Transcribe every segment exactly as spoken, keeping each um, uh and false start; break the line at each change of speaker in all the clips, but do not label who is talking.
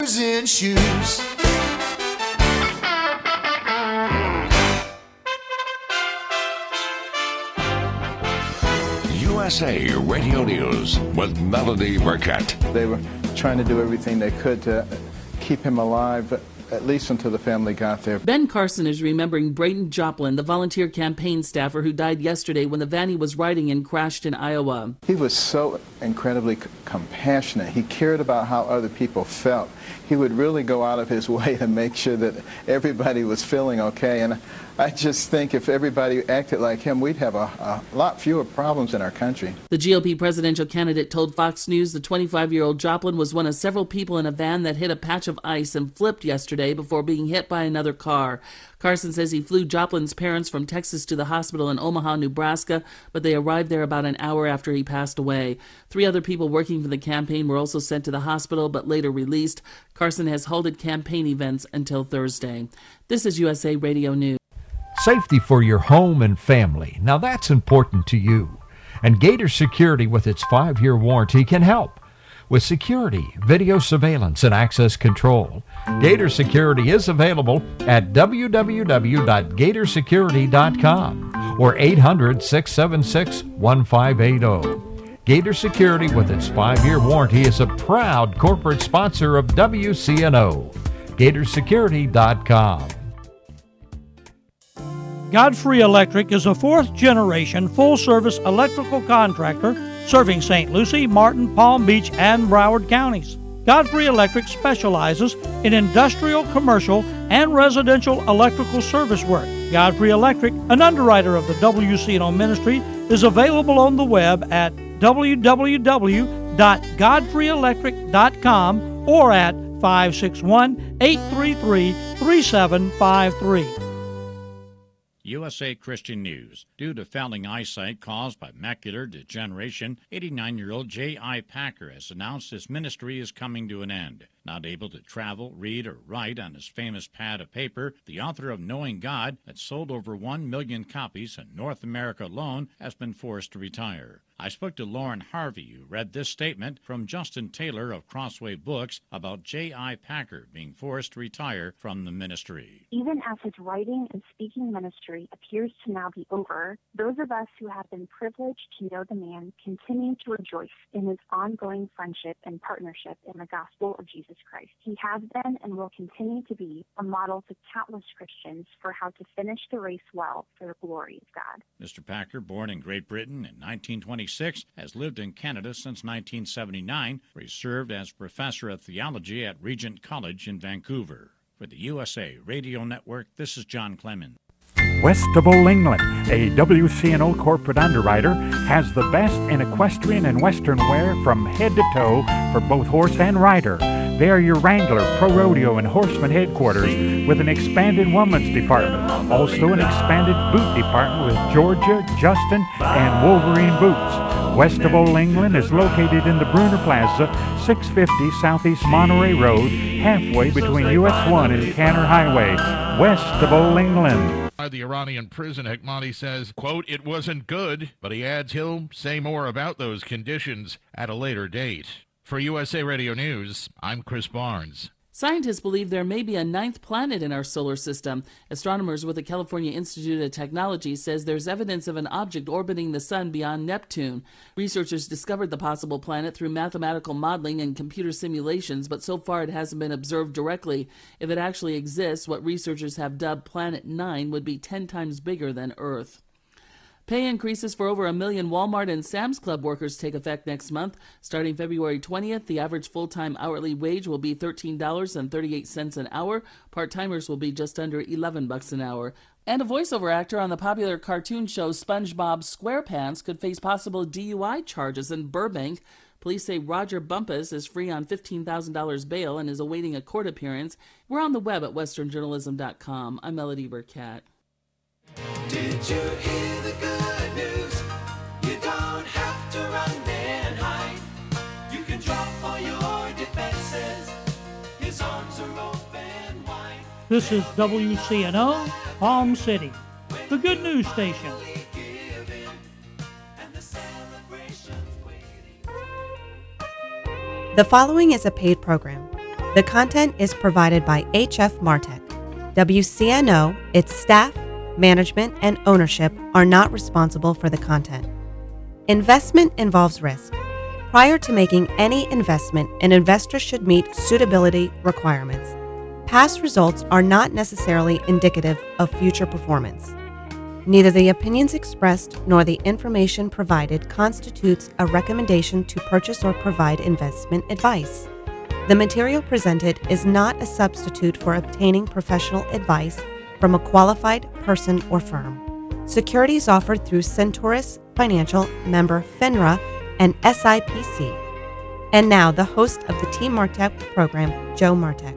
in shoes.
U S A Radio News with Melody Burkett.
They were trying to do everything they could to keep him alive, at least until the family got there.
Ben Carson is remembering Braden Joplin, the volunteer campaign staffer who died yesterday when the van he was riding in crashed in Iowa.
He was so incredibly c- compassionate. He cared about how other people felt. He would really go out of his way to make sure that everybody was feeling okay. And I just think if everybody acted like him, we'd have a, a lot fewer problems in our country.
The G O P presidential candidate told Fox News the twenty-five-year-old Joplin was one of several people in a van that hit a patch of ice and flipped yesterday before being hit by another car. Carson says he flew Joplin's parents from Texas to the hospital in Omaha, Nebraska, but they arrived there about an hour after he passed away. Three other people working for the campaign were also sent to the hospital, but later released. Carson has halted campaign events until Thursday. This is U S A Radio News.
Safety for your home and family. Now that's important to you. And Gator Security with its five-year warranty can help. With security, video surveillance, and access control, Gator Security is available at w w w dot gator security dot com or eight hundred, six seven six, one five eight zero. Gator Security with its five-year warranty is a proud corporate sponsor of W C N O. gator security dot com.
Godfrey Electric is a fourth-generation full-service electrical contractor serving Saint Lucie, Martin, Palm Beach, and Broward counties. Godfrey Electric specializes in industrial, commercial, and residential electrical service work. Godfrey Electric, an underwriter of the W C N O ministry, is available on the web at w w w dot godfrey electric dot com or at five six one, eight three three, three seven five three.
U S A Christian News. Due to failing eyesight caused by macular degeneration, eighty-nine-year-old J I. Packer has announced his ministry is coming to an end. Not able to travel, read, or write on his famous pad of paper, the author of Knowing God, that sold over one million copies in North America alone, has been forced to retire. I spoke to Lauren Harvey, who read this statement from Justin Taylor of Crossway Books about J I. Packer being forced to retire from the ministry.
Even as his writing and speaking ministry appears to now be over, those of us who have been privileged to know the man continue to rejoice in his ongoing friendship and partnership in the gospel of Jesus Christ. He has been and will continue to be a model to countless Christians for how to finish the race well for the glory of God.
Mister Packer, born in Great Britain in nineteen twenty-six, has lived in Canada since nineteen seventy-nine, where he served as professor of theology at Regent College in Vancouver. For the U S A Radio Network, this is John Clemens.
West of Old England, a W C N O corporate underwriter, has the best in equestrian and western wear from head to toe for both horse and rider. They are your Wrangler, Pro Rodeo, and Horseman headquarters with an expanded women's department. Also an expanded boot department with Georgia, Justin, and Wolverine boots. West of Old England is located in the Bruner Plaza, six fifty Southeast Monterey Road, halfway between U S one and Canner Highway, west of Old England.
The Iranian prison, Hekmati says, quote, it wasn't good, but he adds he'll say more about those conditions at a later date. For U S A Radio News, I'm Chris Barnes.
Scientists believe there may be a ninth planet in our solar system. Astronomers with the California Institute of Technology says there's evidence of an object orbiting the sun beyond Neptune. Researchers discovered the possible planet through mathematical modeling and computer simulations, but so far it hasn't been observed directly. If it actually exists, what researchers have dubbed Planet nine would be ten times bigger than Earth. Pay increases for over a million Walmart and Sam's Club workers take effect next month. Starting February twentieth, the average full-time hourly wage will be thirteen dollars and thirty-eight cents an hour. Part-timers will be just under eleven bucks an hour. And a voiceover actor on the popular cartoon show SpongeBob SquarePants could face possible D U I charges in Burbank. Police say Roger Bumpus is free on fifteen thousand dollars bail and is awaiting a court appearance. We're on the web at western journalism dot com. I'm Melody Burkett.
Did you hear the good news? You don't have to run and hide. You can drop all your defenses. His arms are open wide.
This is W C N O, Palm City, the good news station.
The following is a paid program. The content is provided by H F Martech. W C N O, its staff, management, and ownership are not responsible for the content. Investment involves risk. Prior to making any investment, an investor should meet suitability requirements. Past results are not necessarily indicative of future performance. Neither the opinions expressed nor the information provided constitutes a recommendation to purchase or provide investment advice. The material presented is not a substitute for obtaining professional advice from a qualified person or firm. Securities offered through Centaurus Financial, member FINRA, and S I P C. And now, the host of the Team Martech program, Joe Martech.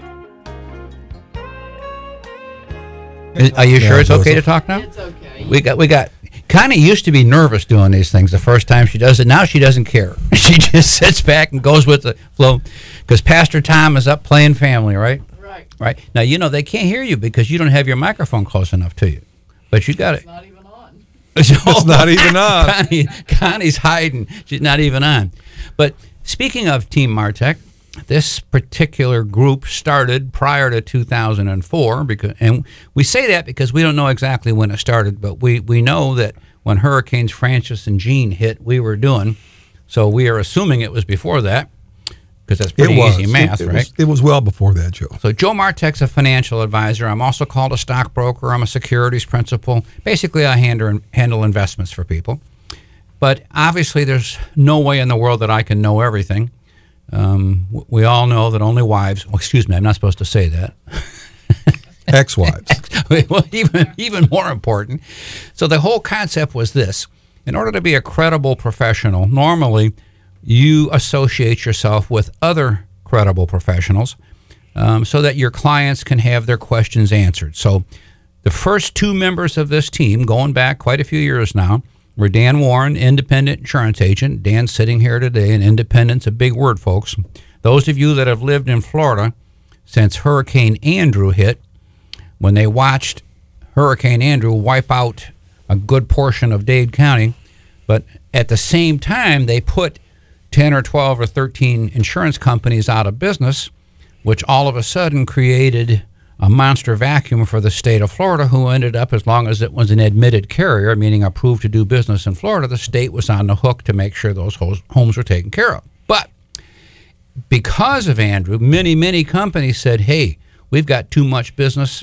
Are you sure
Yeah,
it's okay
Joseph.
to talk now?
It's okay.
We got, we got. Connie used to be nervous doing these things the first time she does it. Now she doesn't care. She just sits back and goes with the flow. Because Pastor Tom is up playing family, right?
Right.
Right. Now, you know, they can't hear you because you don't have your microphone close enough to you. But you got it.
It's not even on.
It's
not even on.
Connie, Connie's hiding. She's not even on. But speaking of Team Martech, this particular group started prior to two thousand four, because, and we say that because we don't know exactly when it started, but we, we know that when Hurricanes Francis and Jean hit, we were doing. So we are assuming it was before that, because that's pretty
it was.
easy math,
it, it
right?
Was, it was well before that, Joe.
So Joe Martech's a financial advisor. I'm also called a stockbroker. I'm a securities principal. Basically, I handle, handle investments for people. But obviously, there's no way in the world that I can know everything. Um, w- we all know that only wives, well, excuse me, I'm not supposed to say that.
Ex-wives.
Well, even, even more important. So the whole concept was this. In order to be a credible professional, normally you associate yourself with other credible professionals um, so that your clients can have their questions answered. So the first two members of this team, going back quite a few years now, were Dan Warren, independent insurance agent. Dan's sitting here today, and independent's a big word, folks. Those of you that have lived in Florida since Hurricane Andrew hit, when they watched Hurricane Andrew wipe out a good portion of Dade County, but at the same time, they put ten or twelve or thirteen insurance companies out of business, which all of a sudden created a monster vacuum for the state of Florida, who ended up, as long as it was an admitted carrier, meaning approved to do business in Florida, the state was on the hook to make sure those homes were taken care of. But because of Andrew, many, many companies said, hey, we've got too much business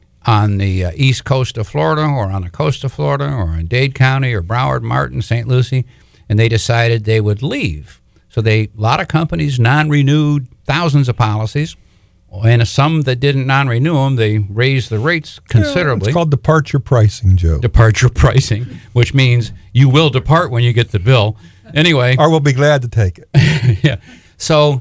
on the uh, east coast of Florida or on the coast of Florida or in Dade County or Broward, Martin, Saint Lucie, and they decided they would leave. So they, a lot of companies non-renewed thousands of policies. And some that didn't non-renew them, they raised the rates considerably.
Yeah, it's called departure pricing, Joe.
Departure pricing, which means you will depart when you get the bill. Anyway.
Or we'll be glad to take it.
Yeah. So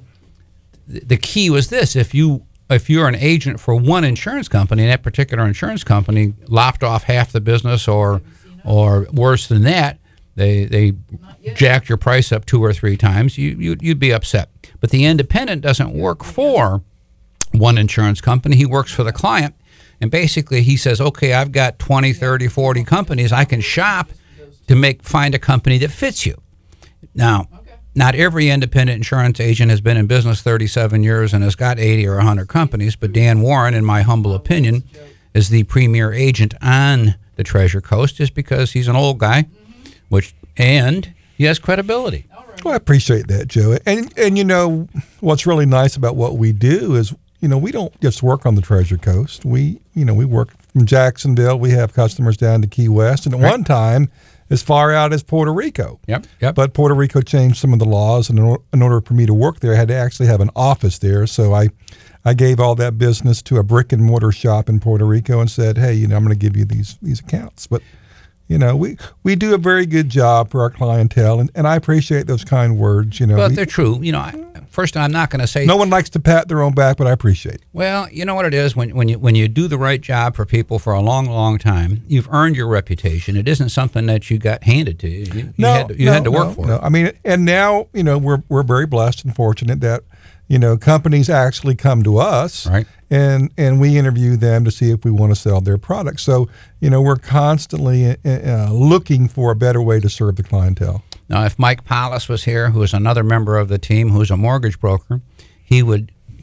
th- the key was this. If, you, if you're an agent for one insurance company, and that particular insurance company lopped off half the business or or worse than that, they they jacked your price up two or three times, you, you, you'd be upset. But the independent doesn't work for one insurance company. He works for the client, and basically he says, okay, I've got twenty, thirty, forty companies. I can shop to make find a company that fits you. Now, not every independent insurance agent has been in business thirty-seven years and has got eighty or one hundred companies, but Dan Warren, in my humble opinion, is the premier agent on the Treasure Coast, just because he's an old guy, which and he has credibility.
Well, I appreciate that, Joe. And, and you know, what's really nice about what we do is, you know, we don't just work on the Treasure Coast. We, you know, we work from Jacksonville. We have customers down to Key West, and at
Right.
one time, as far out as Puerto Rico.
Yep, yep.
But Puerto Rico changed some of the laws, and in, or, in order for me to work there, I had to actually have an office there. So I, I gave all that business to a brick and mortar shop in Puerto Rico and said, hey, you know, I'm going to give you these these accounts. But you know, we, we do a very good job for our clientele, and, and I appreciate those kind words. You know,
But
we,
they're true. You know, I, first, I'm not going to say
no one likes to pat their own back, but I appreciate it.
Well, you know what it is? When when you when you do the right job for people for a long, long time, you've earned your reputation. It isn't something that you got handed to you. You, you
No,
had to, you
no,
had to work
no,
for
no.
it.
I mean, and now, you know, we're we're very blessed and fortunate that, you know, companies actually come to us,
right,
and and we interview them to see if we want to sell their products. So, you know, we're constantly uh, looking for a better way to serve the clientele.
Now, if Mike Paulus was here, who is another member of the team, who's a mortgage broker, he would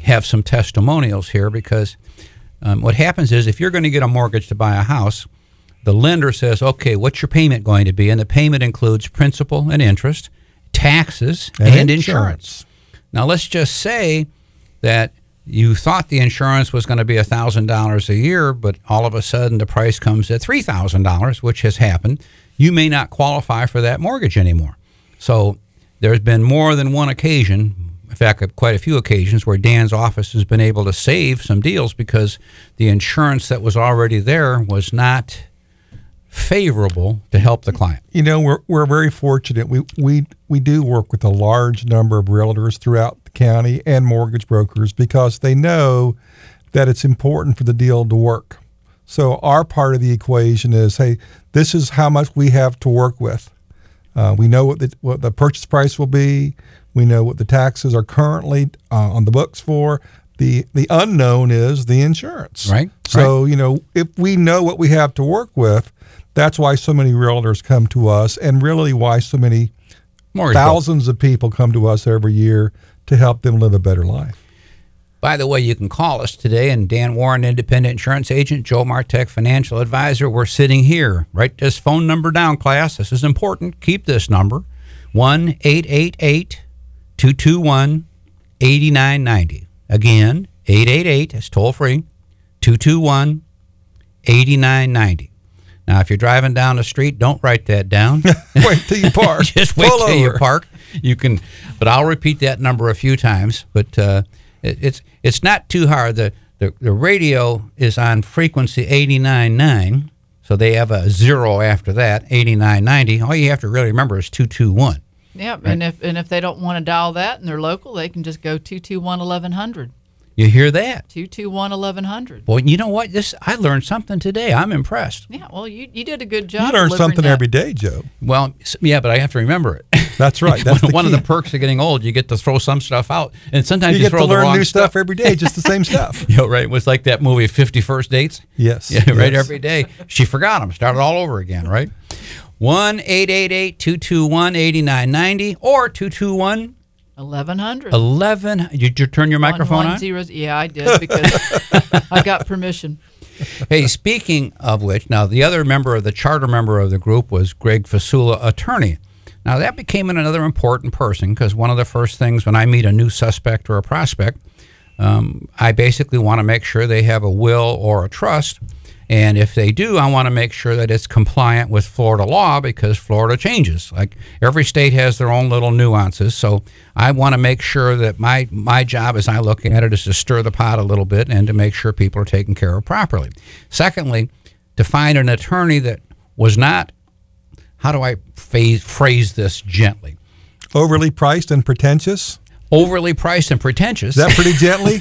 have some testimonials here because um, what happens is if you're going to get a mortgage to buy a house, the lender says, okay, what's your payment going to be? And the payment includes principal and interest, taxes, and, and insurance. insurance. Now, let's just say that you thought the insurance was going to be one thousand dollars a year, but all of a sudden the price comes at three thousand dollars, which has happened. You may not qualify for that mortgage anymore. So there's been more than one occasion, in fact, quite a few occasions, where Dan's office has been able to save some deals because the insurance that was already there was not favorable to help the client.
You know, we're we're very fortunate. We we we do work with a large number of realtors throughout the county and mortgage brokers because they know that it's important for the deal to work. So our part of the equation is, hey, this is how much we have to work with. Uh, we know what the what the purchase price will be. We know what the taxes are currently uh, on the books for. The the unknown is the insurance.
Right.
So,
right.
you know, if we know what we have to work with, that's why so many realtors come to us, and really why so many
Mortgage
thousands
bill.
of people come to us every year to help them live a better life.
By the way, you can call us today, and Dan Warren, independent insurance agent, Joe Martek, financial advisor. We're sitting here. Write this phone number down, class. This is important. Keep this number, one eight eight eight, two two one, eight nine nine zero. Again, eight eight eight, it's toll free, two two one, eight nine nine zero. Now, if you're driving down the street, don't write that down.
Wait till you park.
Just wait
Pull
till
over.
you park. You can, but I'll repeat that number a few times. But uh, it, it's it's not too hard. The, the the radio is on frequency eighty-nine point nine, so they have a zero after that, eighty-nine ninety. All you have to really remember is two two one.
Yep,
right?
and if and if they don't want to dial that and they're local, they can just go two two one, eleven hundred.
You hear that?
two two one, eleven hundred.
Well, you know what? This I learned something today. I'm impressed.
Yeah, well, you, you did a good job.
You learn
delivering
something
that.
every day, Joe.
Well, yeah, but I have to remember it.
That's right. That's
one
the
one
key.
of the perks of getting old. You get to throw some stuff out, and sometimes
You
you,
get
throw
to
the
learn
wrong
new stuff every day, just the same stuff.
Yeah, right. It was like that movie Fifty First Dates.
Yes.
Yeah, right.
yes.
Every day she forgot them. Started all over again. Right. One eight eight eight two two one eighty nine ninety or two two one.
eleven hundred.
eleven. Did you turn your microphone
One, one,
on?
zeros. Yeah, I did because I got permission.
Hey, speaking of which, now the other member of the charter member of the group was Greg Fasula, attorney. Now that became another important person because one of the first things when I meet a new suspect or a prospect, um, I basically want to make sure they have a will or a trust. And if they do, I want to make sure that it's compliant with Florida law because Florida changes. Like every state has their own little nuances. So I want to make sure that my, my job as I look at it is to stir the pot a little bit and to make sure people are taken care of properly. Secondly, to find an attorney that was not, how do I phrase, phrase this gently?
Overly priced and pretentious?
Overly priced and pretentious.
Is that pretty gently?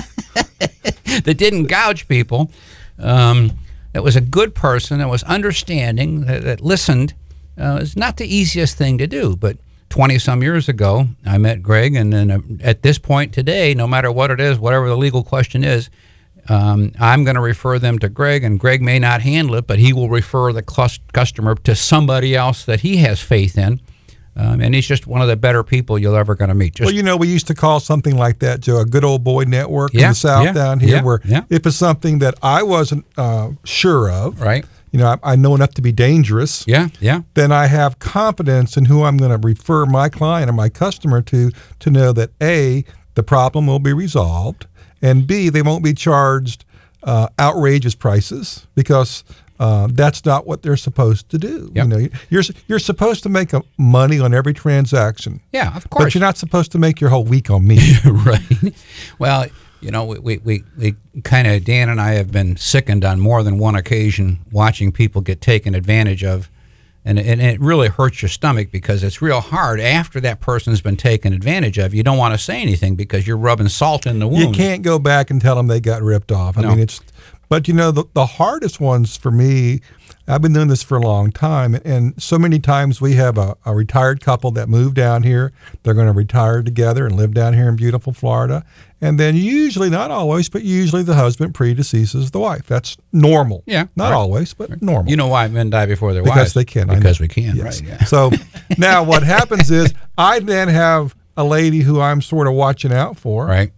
That didn't gouge people. Um, that was a good person, that was understanding, that, that listened. Uh, it's not the easiest thing to do, but twenty-some years ago, I met Greg, and then uh, at this point today, no matter what it is, whatever the legal question is, um, I'm going to refer them to Greg, and Greg may not handle it, but he will refer the clus- customer to somebody else that he has faith in. Um, and he's just one of the better people you're ever going to meet. Just,
well, you know, we used to call something like that, Joe, a good old boy network
Yeah,
in the South
yeah,
down here,
yeah,
where
yeah.
if it's something that I wasn't uh, sure of,
right?
You know, I, I know enough to be dangerous.
Yeah, yeah.
Then I have confidence in who I'm going to refer my client or my customer to, to know that A, the problem will be resolved, and B, they won't be charged uh, outrageous prices because Uh, that's not what they're supposed to do.
Yep.
You know, you're you're supposed to make a money on every transaction.
Yeah, of course.
But you're not supposed to make your whole week on me.
Right. Well, you know, we we, we, we kind of, Dan and I have been sickened on more than one occasion watching people get taken advantage of. And, and it really hurts your stomach because it's real hard after that person's been taken advantage of. You don't want to say anything because you're rubbing salt in the wound.
You can't go back and tell them they got ripped off. I
No.
mean, it's, but you know, the, the hardest ones for me, I've been doing this for a long time, and so many times we have a, a retired couple that move down here. They're going to retire together and live down here in beautiful Florida. And then usually, not always, but usually the husband predeceases the wife. That's normal.
Yeah.
Not
Right.
always, but normal.
You know why men die before their
Because
wives?
they can. I
Because
know.
we can,
Yes.
right. Yeah.
So now what happens is I then have a lady who I'm sort of watching out for.
Right.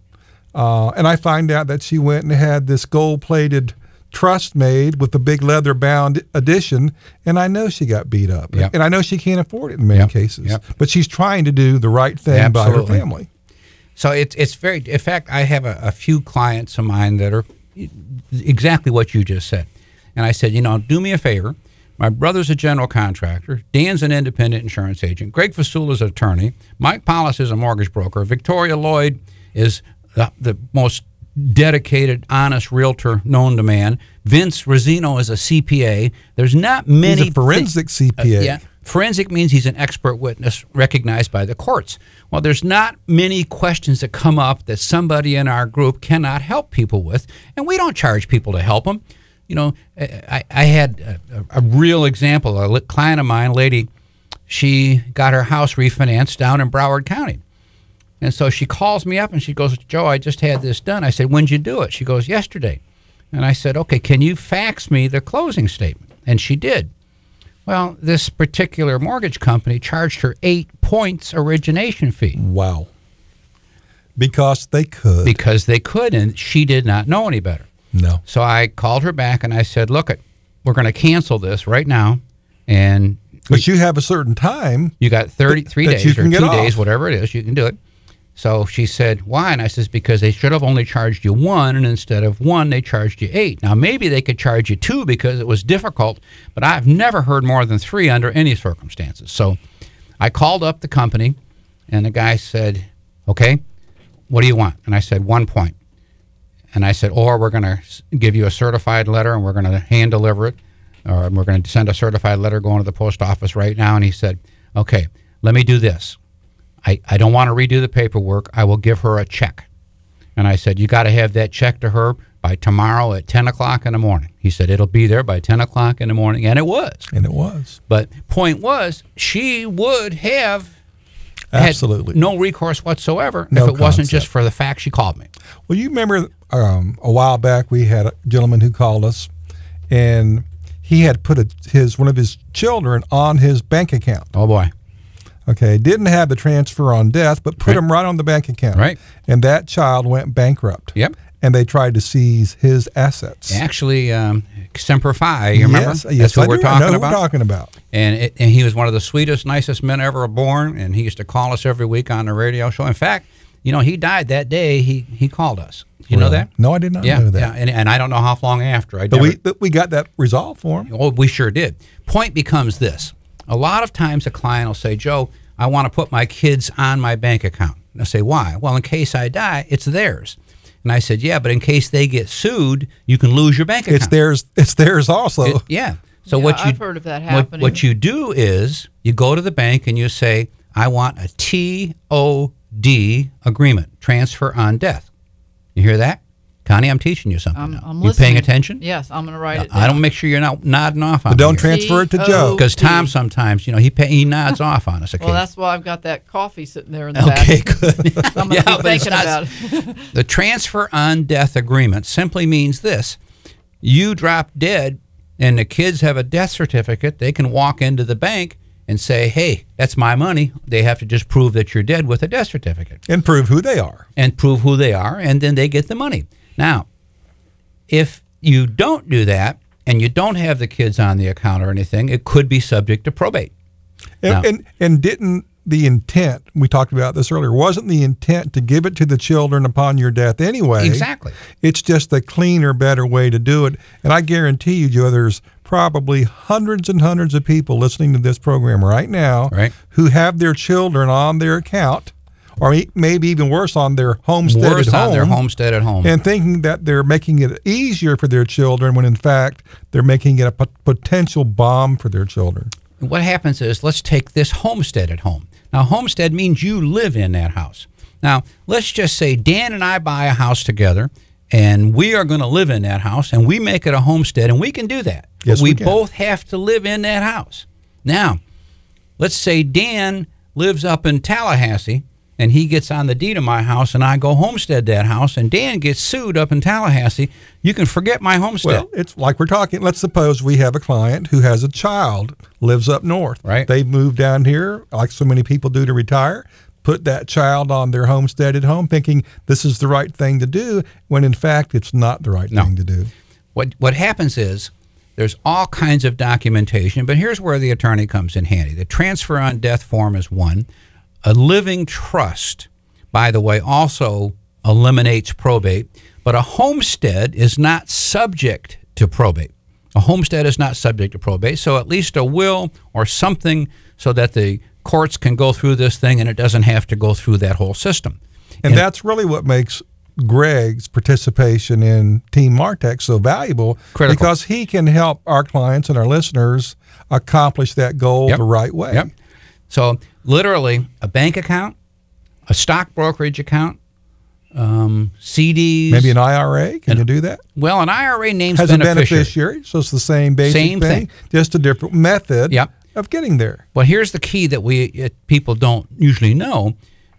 Uh, and I find out that she went and had this gold-plated trust made with the big leather-bound edition, and I know she got beat up.
Yep.
And I know she can't afford it in many
Yep.
cases.
Yep.
But she's trying to do the right thing
Absolutely.
by her family.
So it's it's very. In fact, I have a, a few clients of mine that are exactly what you just said. And I said, you know, do me a favor. My brother's a general contractor. Dan's an independent insurance agent. Greg Fasula's an attorney. Mike Paulus is a mortgage broker. Victoria Lloyd is the, the most dedicated, honest realtor known to man. Vince Rosino is a C P A. There's not many.
He's a forensic
thi-
C P A.
Uh, yeah. Forensic means he's an expert witness recognized by the courts. Well, there's not many questions that come up that somebody in our group cannot help people with, and we don't charge people to help them. You know, I, I had a, a real example. A client of mine, a lady, she got her house refinanced down in Broward County. And so she calls me up and she goes, Joe, I just had this done. I said, when'd you do it? She goes, yesterday. And I said, okay, can you fax me the closing statement? And she did. Well, this particular mortgage company charged her eight points origination fee.
Wow. Because they could.
Because they could, and she did not know any better.
No.
So I called her back and I said, look, it, we're going to cancel this right now. And
But you have a certain time.
you got thirty-three
that
days
you can
or
get
two
off.
days, whatever it is, you can do it. So she said, why? And I says, because they should have only charged you one, and instead of one, they charged you eight. Now, maybe they could charge you two because it was difficult, but I've never heard more than three under any circumstances. So I called up the company, and the guy said, okay, what do you want? And I said, one point. And I said, or we're going to give you a certified letter, and we're going to hand deliver it, or we're going to send a certified letter going to the post office right now. And he said, okay, let me do this. I, I don't want to redo the paperwork. I will give her a check. And I said, you got to have that check to her by tomorrow at ten o'clock in the morning. He said, it'll be there by ten o'clock in the morning. And it was.
And it was.
But point was, she would have
Absolutely.
had no recourse whatsoever
No
if it wasn't
concept.
just for the fact she called me.
Well, you remember um, a while back we had a gentleman who called us, and he had put a, his one of his children on his bank account.
Oh, boy.
Okay, didn't have the transfer on death, but put
Right.
him right on the bank account.
Right.
And that child went bankrupt.
Yep.
And they tried to seize his assets.
Actually, um, Semper Fi, you remember?
Yes,
That's
yes,
what
I
we're
do. I
talking
know who
about.
we're talking about.
And, it, and he was one of the sweetest, nicest men ever born, and he used to call us every week on the radio show. In fact, you know, he died that day. He he called us. You know
Really?
that?
No, I did not
yeah,
know that.
Yeah, and, and I don't know how long after. I
But
never,
we but we got that resolved for him.
Oh, we sure did. Point becomes this. A lot of times a client will say, Joe, I want to put my kids on my bank account. And I say, why? Well, in case I die, it's theirs. And I said, yeah, but in case they get sued, you can lose your bank account.
It's theirs. It's theirs also.
It- yeah. So
Yeah,
what you
I've heard of that
what-
happening.
What, you do is you go to the bank and you say, I want a T O D agreement, transfer on death. You hear that? Connie, I'm teaching you something.
I'm,
now.
I'm
you
listening.
paying attention?
Yes, I'm going to write it
I
down.
don't make sure you're not nodding off on
But don't
me here.
transfer it to Joe.
Because Tom sometimes, you know, he pay, he nods off on us
Well,
occasionally.
that's why I've got that coffee sitting there in the
Okay,
back.
good.
I'm going to
Yeah,
be
but it's
thinking
not-
about it.
The transfer on death agreement simply means this. You drop dead and the kids have a death certificate, they can walk into the bank and say, hey, that's my money. They have to just prove that you're dead with a death certificate.
And prove who they are.
And prove who they are, and then they get the money. Now, if you don't do that and you don't have the kids on the account or anything, it could be subject to probate.
And,
Now-
and and didn't the intent, we talked about this earlier, wasn't the intent to give it to the children upon your death anyway?
Exactly.
It's just a cleaner, better way to do it. And I guarantee you, Joe, there's probably hundreds and hundreds of people listening to this program right now
Right.
who have their children on their account, or e- maybe even worse, on their homestead
Worse
at home.
on their homestead at home.
And thinking that they're making it easier for their children when in fact they're making it a pot- potential bomb for their children.
What happens is, let's take this homestead at home. Now, homestead means you live in that house. Now, let's just say Dan and I buy a house together, and we are going to live in that house, and we make it a homestead, and we can do that.
Yes,
but we,
we can.
both have to live in that house. Now, let's say Dan lives up in Tallahassee, and he gets on the deed of my house, and I go homestead that house, and Dan gets sued up in Tallahassee. You can forget my homestead.
Well, it's like we're talking. Let's suppose we have a client who has a child, lives up north.
Right.
They move down here, like so many people do, to retire. put that child on their homestead at home thinking this is the right thing to do, when in fact it's not the right
No.
thing to do.
What what happens is there's all kinds of documentation, but here's where the attorney comes in handy. The transfer on death form is one. A living trust, by the way, also eliminates probate, but a homestead is not subject to probate. A homestead is not subject to probate, so at least a will or something so that the courts can go through this thing and it doesn't have to go through that whole system.
And, and that's really what makes Greg's participation in Team Martech so valuable,
Critical.
because he can help our clients and our listeners accomplish that goal
Yep.
the right way.
Yep. So literally a bank account, a stock brokerage account, um, C Ds.
Maybe an I R A. Can
And-
you do that?
Well, an I R A names
Has
beneficiary.
a beneficiary, so it's the same basic
Same
thing,
thing.
just a different method
Yep.
of getting there.
Well, here's the key that we uh, people don't usually know.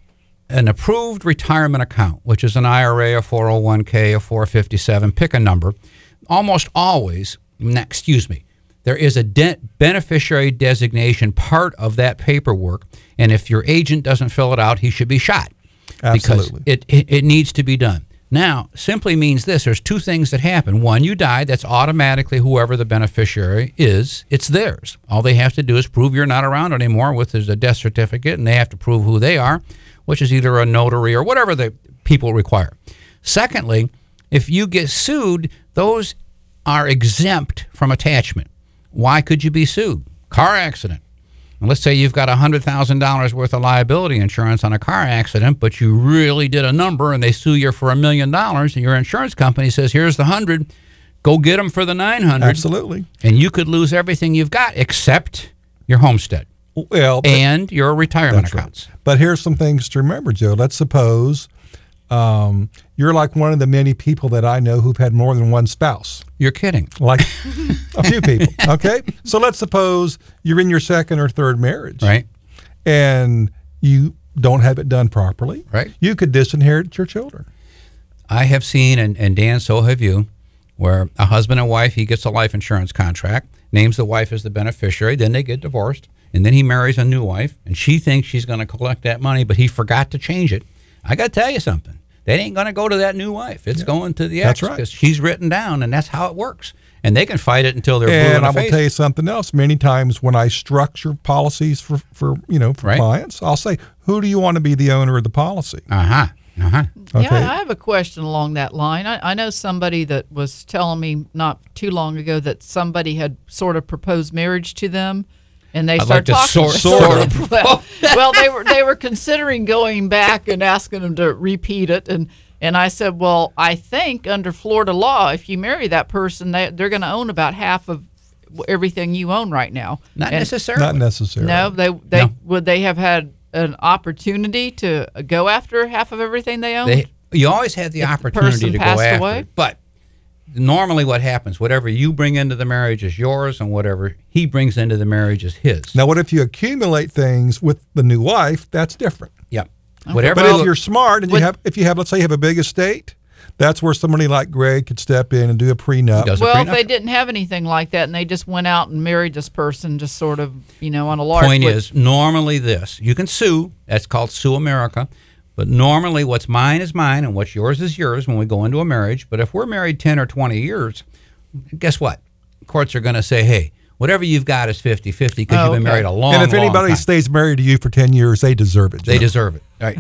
An approved retirement account, which is an I R A, a four oh one k, a four fifty-seven, pick a number, almost always, no, excuse me, there is a de- beneficiary designation part of that paperwork, and if your agent doesn't fill it out, he should be shot.
Absolutely.
Because it, it, it needs to be done. Now, simply means this. There's two things that happen. One, you die. That's automatically whoever the beneficiary is, it's theirs. All they have to do is prove you're not around anymore with a death certificate, and they have to prove who they are, which is either a notary or whatever the people require. Secondly, if you get sued, those are exempt from attachment. Why could you be sued? Car accident. And let's say you've got one hundred thousand dollars worth of liability insurance on a car accident, but you really did a number and they sue you for a million dollars, and your insurance company says, here's the hundred, go get them for the nine hundred.
Absolutely.
And you could lose everything you've got except your homestead.
Well, but-
and your retirement
That's right.
accounts.
But here's some things to remember, Joe. Let's suppose um, you're like one of the many people that I know who've had more than one spouse.
You're kidding.
Like a few people, okay? So let's suppose you're in your second or third marriage.
Right.
And you don't have it done properly.
Right.
You could disinherit your children.
I have seen, and, and Dan, so have you, where a husband and wife, he gets a life insurance contract, names the wife as the beneficiary, then they get divorced, and then he marries a new wife, and she thinks she's going to collect that money, but he forgot to change it. I got to tell you something. That ain't going to go to that new wife. It's yeah. going to the ex.
That's right.
Because she's written down, and that's how it works. And they can fight it until they're blue in
And
the
I will
face.
tell you something else. Many times when I structure policies for, for you know, for
Right.
clients, I'll say, who do you want to be the owner of the policy?
Uh-huh. Uh-huh.
Okay.
Yeah, I have a question along that line. I, I know somebody that was telling me not too long ago that somebody had sort of proposed marriage to them, and they
I'd
started
like to
talking.
sort- sort of.
well, well, they were they were considering going back and asking them to repeat it, and and I said, well, I think under Florida law, if you marry that person, they they're going to own about half of everything you own right now.
Not
And-
necessarily.
Not necessarily.
No, they they
No.
would they have had an opportunity to go after half of everything they owned?
They, you always had the
If the
opportunity
person
to go
passed
after
away?
it. But normally what happens, whatever you bring into the marriage is yours, and whatever he brings into the marriage is his.
Now, what if you accumulate things with the new wife? That's different.
Yep. Whatever.
But if you're smart and you
What-
have, if you have, let's say, you have a big estate, that's where somebody like Greg could step in and do a prenup.
does a
Well, if
prenup.
they didn't have anything like that and they just went out and married this person, just sort of, you know, on a large.
Point
would-
is, normally this, you can sue. That's called Sue America. But normally what's mine is mine and what's yours is yours when we go into a marriage. But if we're married ten or twenty years, guess what? Courts are going to say, hey, whatever you've got is fifty-fifty because
Oh,
you've been
okay.
married a long,
and if
long
anybody
time.
stays married to you for ten years, they deserve it.
They
Joe.
deserve it. Right.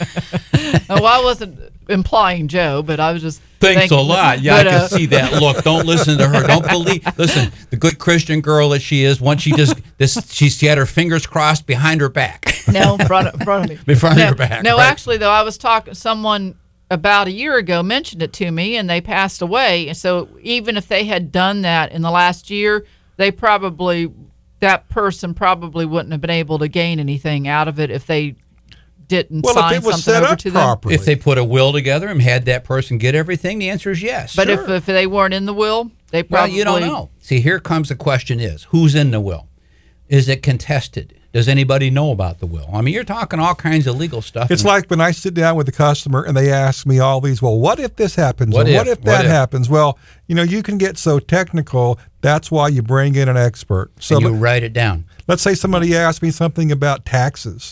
Oh, well, I wasn't implying Joe, but I was just.
Thanks
thinking,
a lot. Yeah,
but,
I can
uh,
see that look. Don't listen to her. Don't believe. Listen, the good Christian girl that she is, once she just this, she, she had her fingers crossed behind her back.
No, in front of, in front of me.
In front of
no,
your back,
No,
right.
actually, though, I was talking. Someone about a year ago mentioned it to me, and they passed away. And so, even if they had done that in the last year, they probably that person probably wouldn't have been able to gain anything out of it if they didn't
Well,
sign
if it was
something
set
over
up
to them.
properly.
If they put a will together and had that person get everything, the answer is yes.
But
Sure.
if, if they weren't in the will, they
well,
probably
you don't know. See, here comes the question: is who's in the will? Is it contested? Does anybody know about the will? I mean, you're talking all kinds of legal stuff.
It's
and-
like when I sit down with a customer and they ask me all these, well, what if this happens?
What
or
if?
what if
What
that
if?
happens? Well, you know, you can get so technical. That's why you bring in an expert. So
and you
let,
write it down.
let's say somebody asks me something about taxes.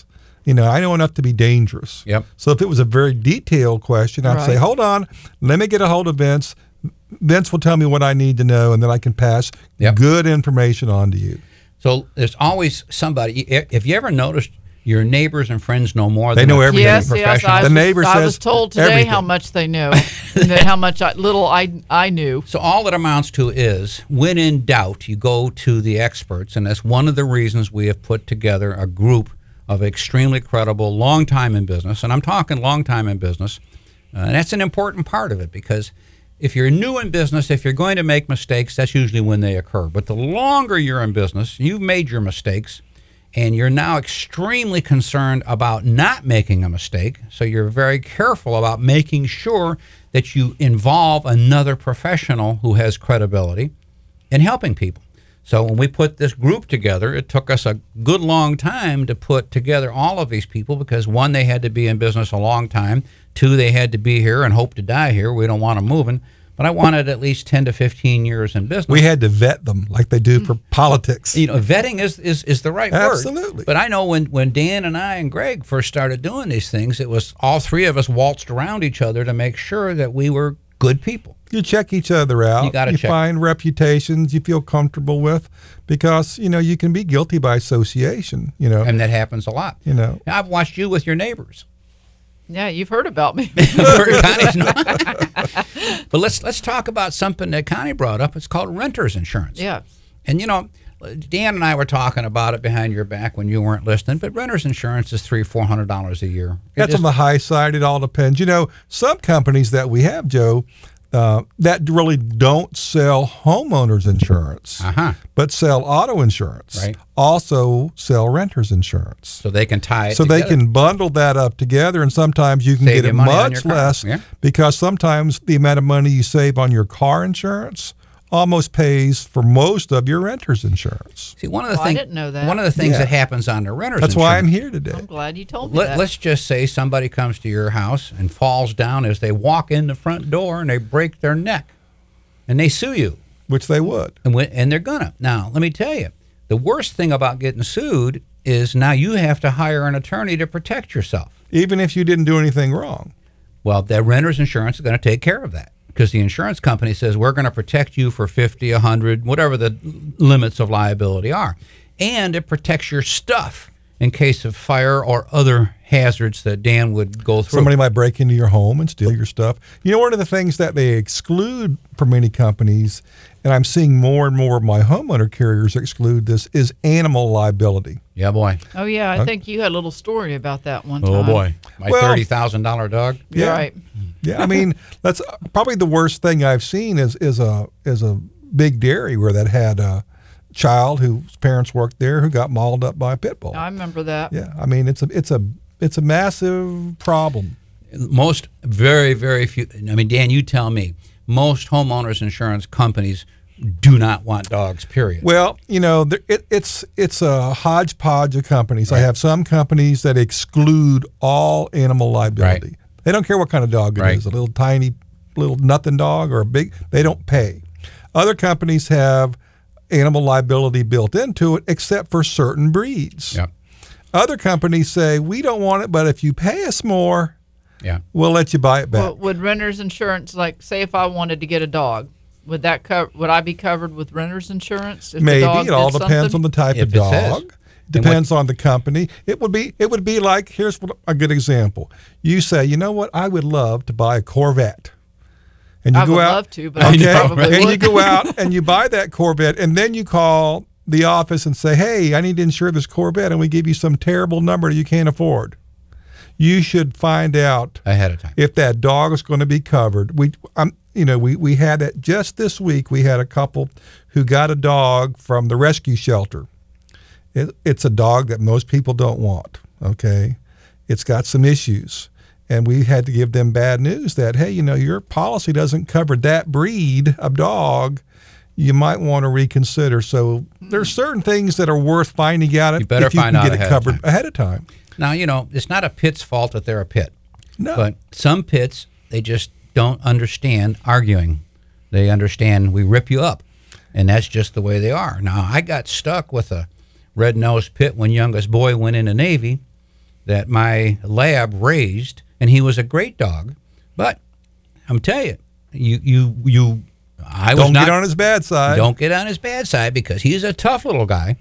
You know, I know enough to be dangerous.
Yep.
So if it was a very detailed question, I'd
Right.
say, hold on, let me get a hold of Vince. Vince will tell me what I need to know, and then I can pass
Yep.
good information on to you.
So there's always somebody. If you ever noticed, your neighbors and friends know more.
They
than
know
a
everything.
Yes, yes.
professional.
I
The
was,
neighbor
I
says
was told today
everything.
how much they know, and then how much I, little I I knew.
So all it amounts to is, when in doubt, you go to the experts, and that's one of the reasons we have put together a group of extremely credible, long time in business, and I'm talking long time in business, uh, and that's an important part of it, because if you're new in business, if you're going to make mistakes, that's usually when they occur. But the longer you're in business, you've made your mistakes, and you're now extremely concerned about not making a mistake, so you're very careful about making sure that you involve another professional who has credibility in helping people. So when we put this group together, it took us a good long time to put together all of these people, because one, they had to be in business a long time. Two, they had to be here and hope to die here. We don't want them moving. But I wanted at least ten to fifteen years in business.
We had to vet them like they do for politics.
You know, vetting is, is, is the right
Absolutely.
word. But I know when, when Dan and I and Greg first started doing these things, it was all three of us waltzed around each other to make sure that we were good people.
You check each other out.
You gotta check.
find reputations you feel comfortable with, because, you know, you can be guilty by association, you know.
And that happens a lot.
You know.
I've watched you with your neighbors.
Yeah, you've heard about me.
Connie's not. But let's let's talk about something that Connie brought up. It's called renter's insurance.
Yeah.
And, you know, Dan and I were talking about it behind your back when you weren't listening, but renter's insurance is three hundred dollars, four hundred dollars a year. It
That's
just-
on the high side. It all depends. You know, some companies that we have, Joe, uh, that really don't sell homeowners insurance,
uh-huh.
but sell auto insurance,
Right.
also sell renters insurance.
So they can tie it
So
together.
they can bundle that up together, and sometimes you can
Save
get
you
it
money on
much
your car.
less,
Yeah.
because sometimes the amount of money you save on your car insurance almost pays for most of your renter's insurance.
See, one of the
Oh, I
things
didn't know that.
One of the things
Yeah.
that happens on the renter's
That's
insurance.
why I'm here today.
I'm glad you told me
Let,
that.
let's just say somebody comes to your house and falls down as they walk in the front door, and they break their neck, and they sue you.
Which they would.
And, when, and they're gonna. Now, let me tell you, the worst thing about getting sued is now you have to hire an attorney to protect yourself.
Even if you didn't do anything wrong.
Well, that renter's insurance is going to take care of that, because the insurance company says we're going to protect you for fifty, a hundred, whatever the limits of liability are. And it protects your stuff in case of fire or other hazards that Dan would go through.
Somebody might break into your home and steal your stuff. You know, one of the things that they exclude for many companies, and I'm seeing more and more of my homeowner carriers exclude this, is animal liability.
Yeah, boy.
Oh, yeah. I
Okay.
think you had a little story about that one time.
Oh, boy. My
Well-
thirty thousand dollars dog.
You're right.
Yeah, I mean, that's probably the worst thing I've seen is is a is a big dairy where that had a child whose parents worked there who got mauled up by a pit bull.
I remember that.
Yeah, I mean, it's a it's a it's a massive problem.
Most, very, very few. I mean, Dan, you tell me, most homeowners insurance companies do not want dogs, period.
Well, you know, there, it, it's it's a hodgepodge of companies. I have some companies that exclude all animal liability.
Right.
They don't care what kind of dog it
Right.
is, a little tiny, little nothing dog or a big, they don't pay. Other companies have animal liability built into it, except for certain breeds.
Yeah.
Other companies say, we don't want it, but if you pay us more,
Yeah.
we'll let you buy it back.
Well, would renter's insurance, like, say if I wanted to get a dog, would that co- would I be covered with renter's insurance? If the
Maybe
dog
it all
did
depends
something?
on the type
If
of
it says.
dog. Depends on the company. It would be it would be like, here's what, a good example. You say, you know what, I would love to buy a Corvette. And you
I
go
would
out,
love to, but I
okay,
probably
and you
wouldn't.
go out and you buy that Corvette, and then you call the office and say, hey, I need to insure this Corvette, and we give you some terrible number you can't afford. You should find out
Ahead of time.
if that dog is going to be covered. We, um, you know, we we had it just this week. We had a couple who got a dog from the rescue shelter. It, it's a dog that most people don't want. Okay, it's got some issues, and we had to give them bad news that, hey, you know, your policy doesn't cover that breed of dog. You might want to reconsider. So there's certain things that are worth finding out
You better
if you
find
can
out
get it
ahead of
covered
time.
ahead of time.
Now, you know, it's not a pit's fault that they're a pit.
No.
But some pits, they just don't understand arguing. They understand we rip you up, and that's just the way they are. Now, I got stuck with a red-nosed pit when youngest boy went in the Navy, that my lab raised, and he was a great dog. But I'm telling you, you you you, I was
Don't
not,
get on his bad side.
Don't get on his bad side because he's a tough little guy.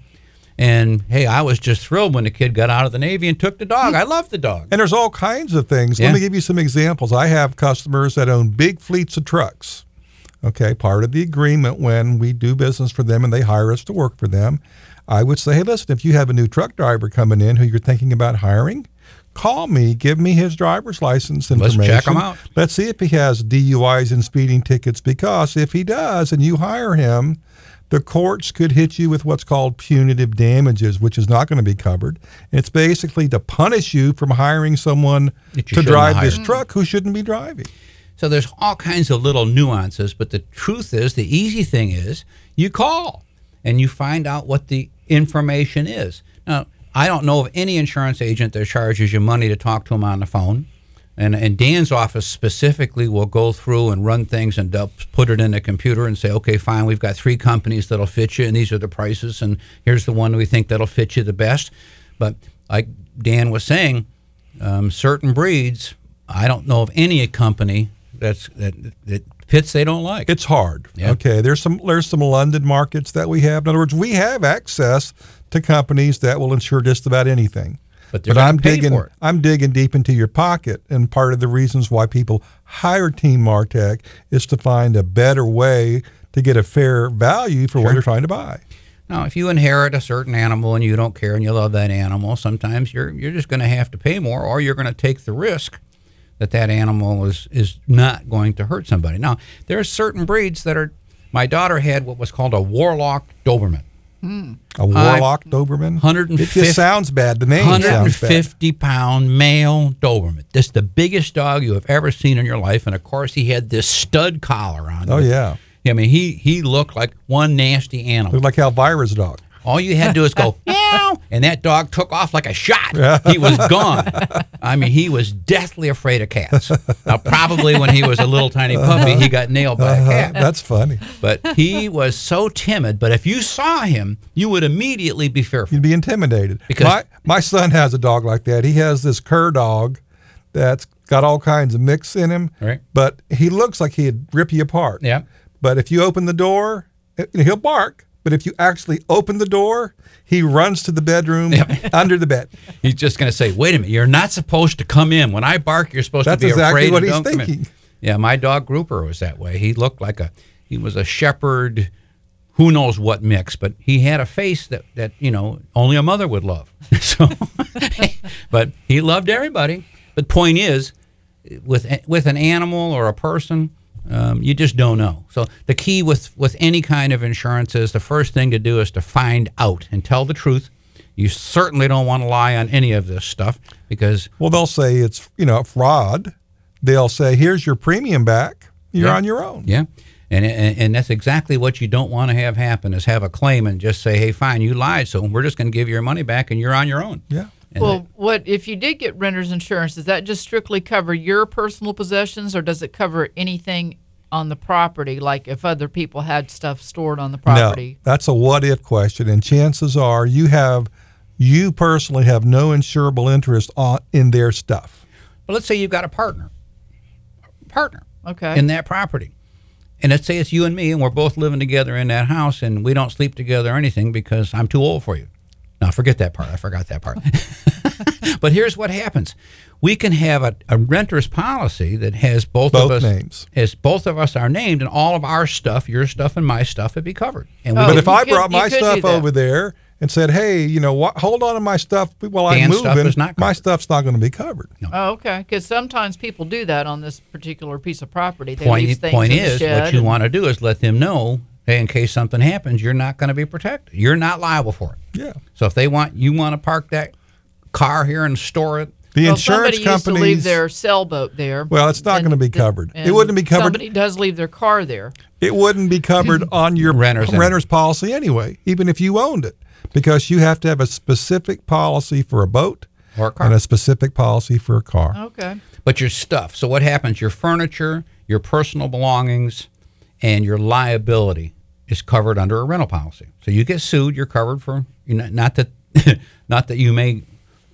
And hey, I was just thrilled when the kid got out of the Navy and took the dog. I love the dog.
And there's all kinds of things.
Yeah.
Let me give you some examples. I have customers that own big fleets of trucks. Okay, part of the agreement when we do business for them and they hire us to work for them, I would say, hey, listen, if you have a new truck driver coming in who you're thinking about hiring, call me, give me his driver's license information.
Let's check him out.
Let's see if he has D U Is and speeding tickets, because if he does and you hire him, the courts could hit you with what's called punitive damages, which is not going to be covered. And it's basically to punish you from hiring someone to drive this truck who shouldn't be driving.
So there's all kinds of little nuances, but the truth is, the easy thing is you call and you find out what the information is. Now, I don't know of any insurance agent that charges you money to talk to them on the phone. And, and Dan's office specifically will go through and run things and they'll put it in the computer and say, okay, fine, we've got three companies that'll fit you, and these are the prices, and here's the one we think that'll fit you the best. But like Dan was saying, um, certain breeds, I don't know of any company that's that, that fits they don't like.
It's hard.
Yeah.
Okay, there's some there's some London markets that we have. In other words, we have access to companies that will insure just about anything.
But, they're
but
gonna
I'm
pay
digging
for it.
I'm digging deep into your pocket, and part of the reasons why people hire Team Martech is to find a better way to get a fair value for what
Sure.
you're trying to buy.
Now, if you inherit a certain animal and you don't care and you love that animal, sometimes you're you're just going to have to pay more, or you're going to take the risk that that animal is is not going to hurt somebody. Now, there are certain breeds that are. My daughter had what was called a Warlock Doberman.
Hmm.
A Warlock Doberman?
one hundred fifty,
It just sounds bad. The name sounds bad.
one hundred fifty pound male Doberman. This is the biggest dog you have ever seen in your life. And of course, he had this stud collar on.
Oh, yeah.
I mean, he, he looked like one nasty animal.
Looked like Elvira's dog.
All you had to do is go, meow, and that dog took off like a shot. He was gone. I mean, he was deathly afraid of cats. Now, probably when he was a little tiny puppy, he got nailed by a cat.
That's funny.
But he was so timid. But if you saw him, you would immediately be fearful.
You'd be intimidated.
Because
my, my son has a dog like that. He has this cur dog that's got all kinds of mix in him,
Right.
but he looks like he'd rip you apart.
Yeah.
But if you open the door, he'll bark. But if you actually open the door, he runs to the bedroom under the bed.
He's just going to say, wait a minute, you're not supposed to come in. When I bark, you're supposed
That's
to be
exactly
afraid.
what
and
he's
don't come in.
thinking.
Yeah, my dog Grouper was that way. He looked like a, he was a shepherd, who knows what mix, but he had a face that, that you know, only a mother would love. So, but he loved everybody. But point is, with with an animal or a person, Um, you just don't know. So the key with, with any kind of insurance is the first thing to do is to find out and tell the truth. You certainly don't want to lie on any of this stuff because...
Well, they'll say it's, you know, fraud. They'll say, here's your premium back. You're
Yeah.
on your own.
Yeah. And, and and that's exactly what you don't want to have happen is have a claim and just say, hey, fine, you lied, so we're just going to give you your money back and you're on your own.
Yeah.
And
Well, what if you did get renter's insurance? Does that just strictly cover your personal possessions, or does it cover anything on the property, like if other people had stuff stored on the property?
No, that's a what-if question, and chances are you have, you personally have no insurable interest on, in their stuff.
Well, let's say you've got a partner, partner
Okay.
in that property. And let's say it's you and me, and we're both living together in that house, and we don't sleep together or anything because I'm too old for you. Now, forget that part. I forgot that part. But here's what happens. We can have a, a renter's policy that has both,
Both
of us
names.
As both of us are named, and all of our stuff, your stuff and my stuff, would be covered. And we
Oh,
But
could-
if I
could-
brought
you
my
could do
stuff
that.
over there and said, hey, you know what, hold on to my stuff while I'm
Dan's stuff
moving,
is not
my
covered.
stuff's not going to be covered.
Oh, okay. Because sometimes people do that on this particular piece of property. They
point
leave things
point
in the
is,
shed.
what you
and-
want to do is let them know, hey, in case something happens, you're not going to be protected. You're not liable for it.
Yeah.
So if they want, you want to park that car here and store it.
The
well,
insurance
somebody used to leave
companies,
their sailboat there.
well, it's not
and-
going to be
and-
covered. It
and
wouldn't be covered.
Somebody does leave their car there.
It wouldn't be covered on your
Renter's
renter's policy anyway, even if you owned it, because you have to have a specific policy for a boat
Or a car.
and a specific policy for a car.
Okay.
But your stuff. So what happens? Your furniture, your personal belongings, and your liability is covered under a rental policy. So you get sued, you're covered for, you know, not that, not that you may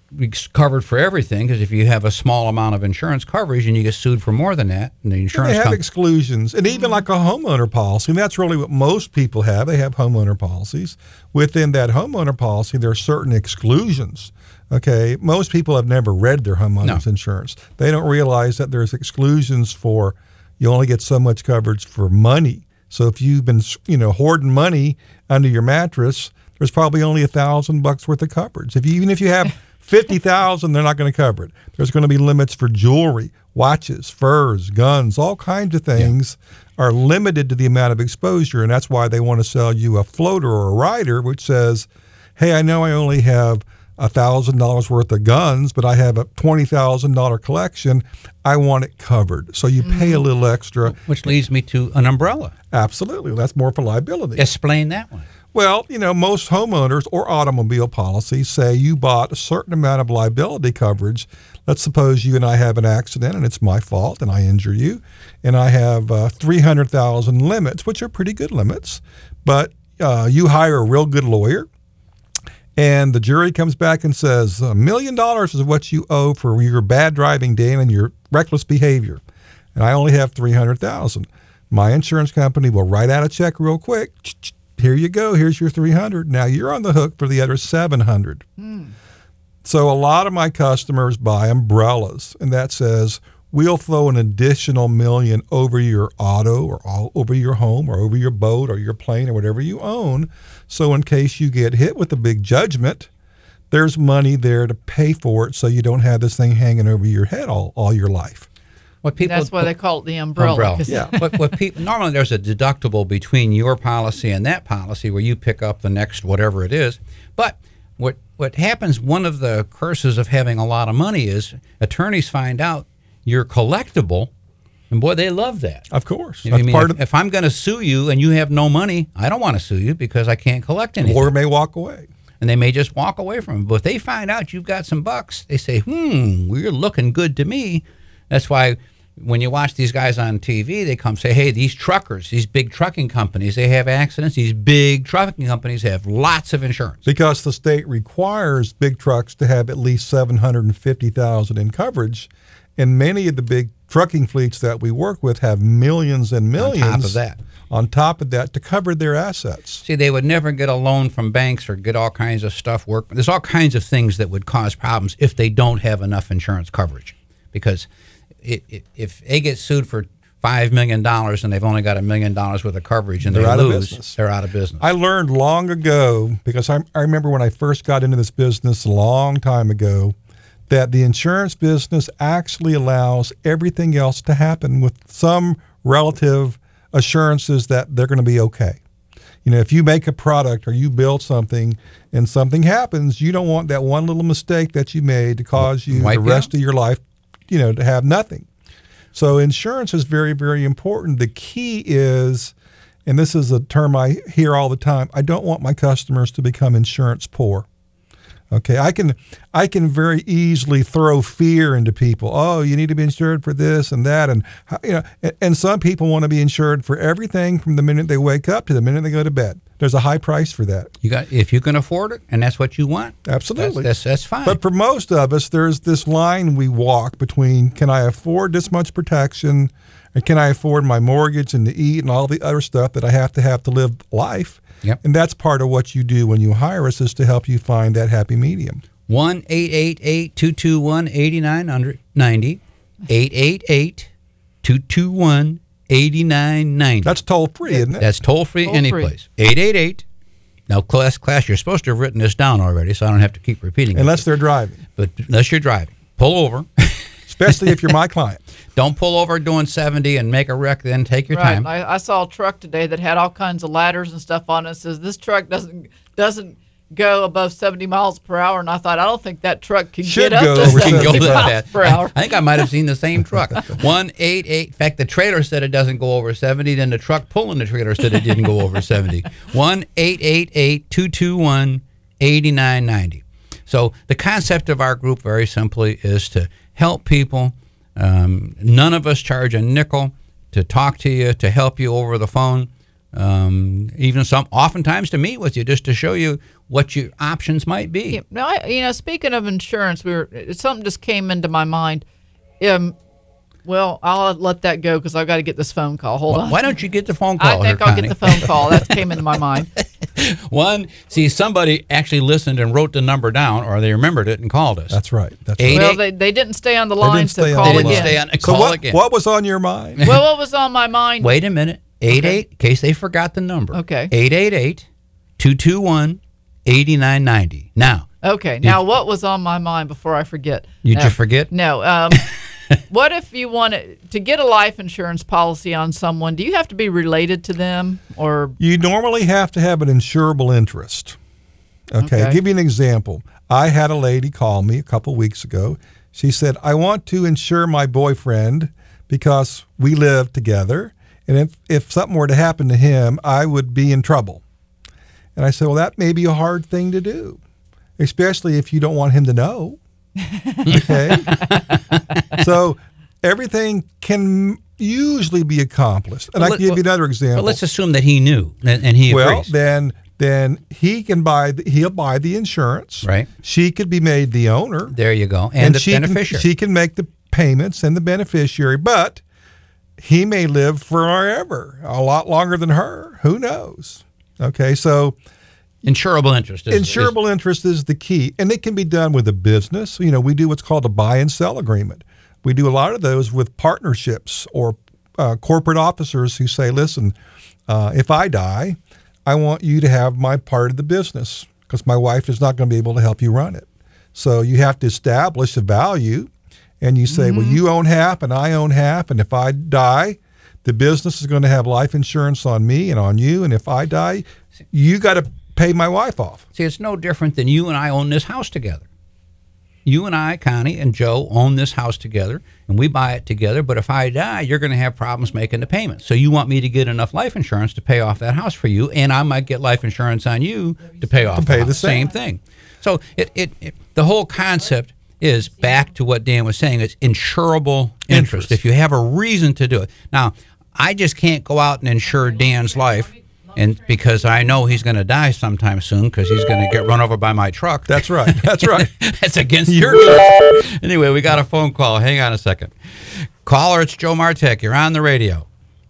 be covered for everything, because if you have a small amount of insurance coverage and you get sued for more than that, and the insurance
they have
com-
exclusions, and even like a homeowner policy, and that's really what most people have. They have homeowner policies. Within that homeowner policy, there are certain exclusions. Okay, most people have never read their homeowner's
No.
insurance. They don't realize that there's exclusions for you only get so much coverage for money. So if you've been, you know, hoarding money under your mattress, there's probably only a thousand bucks worth of coverage. If you, even if you have fifty thousand, they're not going to cover it. There's going to be limits for jewelry, watches, furs, guns, all kinds of things yeah. are limited to the amount of exposure, and that's why they want to sell you a floater or a rider, which says, hey, I know I only have a thousand dollars worth of guns, but I have a twenty thousand dollar collection. I want it covered. So you pay a little extra.
Which leads me to an umbrella.
Absolutely. That's more for liability.
Explain that one.
Well, you know, most homeowners or automobile policies say you bought a certain amount of liability coverage. Let's suppose you and I have an accident and it's my fault and I injure you, and I have uh, three hundred thousand limits, which are pretty good limits, but uh, you hire a real good lawyer, and the jury comes back and says a million dollars is what you owe for your bad driving, Dan, and your reckless behavior, and I only have three hundred thousand. My insurance company will write out a check real quick. Here you go. Here's your three hundred. Now you're on the hook for the other seven hundred. Mm. So a lot of my customers buy umbrellas, and that says we'll throw an additional million over your auto or all over your home or over your boat or your plane or whatever you own. So in case you get hit with a big judgment, there's money there to pay for it, so you don't have this thing hanging over your head all, all your life.
What people,
That's why they call it the umbrella.
umbrella. Yeah. what, what people, normally there's a deductible between your policy and that policy where you pick up the next whatever it is. But what what happens, one of the curses of having a lot of money is attorneys find out you're collectible, and boy, they love that.
Of course.
You know,
That's
I mean,
part
if,
of,
if I'm going to sue you and you have no money, I don't want to sue you because I can't collect anything.
The lawyer may walk away.
And they may just walk away from it. But if they find out you've got some bucks, they say, hmm, we're looking good to me. That's why when you watch these guys on T V, they come say, hey, these truckers, these big trucking companies, they have accidents. These big trucking companies have lots of insurance.
Because the state requires big trucks to have at least seven hundred fifty thousand dollars in coverage. And many of the big trucking fleets that we work with have millions and millions.
On top of that.
On top of that to cover their assets.
See, they would never get a loan from banks or get all kinds of stuff work. There's all kinds of things that would cause problems if they don't have enough insurance coverage. Because It, it, if they get sued for five million dollars and they've only got a million dollars worth of coverage and
they're
they
out
lose,
of business.
they're out of business.
I learned long ago, because I, I remember when I first got into this business a long time ago, that the insurance business actually allows everything else to happen with some relative assurances that they're going to be okay. You know, if you make a product or you build something and something happens, you don't want that one little mistake that you made to cause you
Wipe
the
you
rest
out.
of your life, you know, to have nothing. So insurance is very, very important. The key is, and this is a term I hear all the time, I don't want my customers to become insurance poor. Okay, I can I can very easily throw fear into people. Oh, you need to be insured for this and that, and you know, and, and some people want to be insured for everything from the minute they wake up to the minute they go to bed. There's a high price for that.
You got if you can afford it, and that's what you want.
Absolutely,
that's that's, that's fine.
But for most of us, there's this line we walk between: can I afford this much protection, and can I afford my mortgage and to eat and all the other stuff that I have to have to live life?
Yep.
And that's part of what you do when you hire us, is to help you find that happy medium.
one eight eight eight, two two one, eight nine nine zero, eight eight eight, two two one, eight nine nine zero.
That's toll free, isn't it?
That's toll free
Toll
any
free.
place. eight eight eight. Now, class, class, you're supposed to have written this down already, so I don't have to keep repeating
Unless
it.
they're driving.
But unless you're driving, pull over.
Especially if you're my client.
Don't pull over doing seventy and make a wreck, then take your
right.
time.
I, I saw a truck today that had all kinds of ladders and stuff on it. It says this truck doesn't doesn't go above seventy miles per hour, and I thought I don't think that truck can
Should
get up
go
to
over
seventy
seventy
miles
that.
per hour.
I think I might have seen the same truck. one eight eight. In fact, the trailer said it doesn't go over seventy. Then the truck pulling the trailer said it didn't go over seventy. one eight eight eight, two two one, eight nine nine zero. So the concept of our group, very simply, is to help people. Um, none of us charge a nickel to talk to you, to help you over the phone. Um, even some, oftentimes to meet with you, just to show you what your options might be.
Yeah, no, I, you know, speaking of insurance, we were something just came into my mind. Um, well, I'll let that go because I've got to get this phone call. Hold
Well,
on.
why don't you get the phone call?
I think
here,
I'll
Connie?
get the phone call. That came into my mind.
One, see, somebody actually listened and wrote the number down, or they remembered it and called us.
That's right. That's
Eight,
right.
Well,
eight-
they, they didn't stay on the
They
line,
didn't
so
stay on
call
the
again.
line.
Stay on,
So
call
what,
again.
what was on your mind?
Well, what was on my mind?
Wait a minute. eight eight, in case they forgot the number.
Okay.
eight eight eight, two two one, eight nine nine zero. Now,
Okay. Now, what was on my mind before I forget?
Did
No.
you forget?
No. Um, what if you want to, to get a life insurance policy on someone? Do you have to be related to them, or
You normally have to have an insurable interest. Okay,
Okay.
give you an example. I had a lady call me a couple weeks ago. She said, I want to insure my boyfriend because we live together, and if, if something were to happen to him, I would be in trouble. And I said, well, that may be a hard thing to do, especially if you don't want him to know. Okay? So everything can usually be accomplished. And
But
I
let-
can give you
well,
another example.
But let's assume that he knew and, and he
Well,
agrees.
then then he can buy the, he'll buy the insurance.
Right.
She could be made the owner.
There you go. And, the
she
beneficiary.
Can, she can make the payments and the beneficiary, but he may live forever, a lot longer than her. Who knows? Okay, so
insurable interest. Is,
insurable interest is the key, and it can be done with a business. You know, we do what's called a buy and sell agreement. We do a lot of those with partnerships or uh, corporate officers who say, listen, uh, if I die, I want you to have my part of the business because my wife is not going to be able to help you run it. So you have to establish a value, and you say, well, you own half and I own half, and if I die, the business is going to have life insurance on me and on you, and if I die, you got to pay my wife off.
See, it's no different than you and I own this house together. You and I, Connie and Joe, own this house together, and we buy it together. But if I die, you're going to have problems making the payments. So you want me to get enough life insurance to pay off that house for you, and I might get life insurance on you to pay off
To pay
the,
the
house.
same.
Same thing. So it, it, it the whole concept is back to what Dan was saying. It's insurable interest.
Interest.
If you have a reason to do it. Now, I just can't go out and insure Dan's life. And because I know he's going to die sometime soon because he's going to get run over by my truck.
That's right. That's right.
That's against your truck. Anyway, we got a phone call. Hang on a second. Caller, it's Joe Martek. You're on the radio.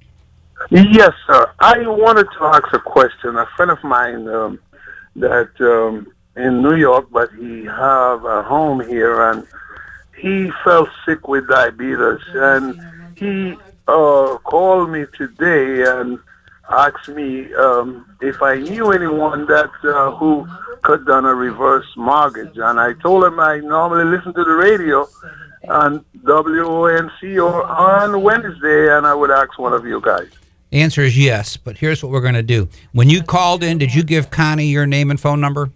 Yes, sir. I wanted to ask a question. A friend of mine um, that um, in New York, but he have a home here, and he fell sick with diabetes, and he uh, called me today and asked me um, if I knew anyone that uh, who could done a reverse mortgage, and I told him I normally listen to the radio on W O N C or on Wednesday, and I would ask one of you guys.
The answer is yes, but here's what we're going to do. When you called in, did you give Connie your name and phone number?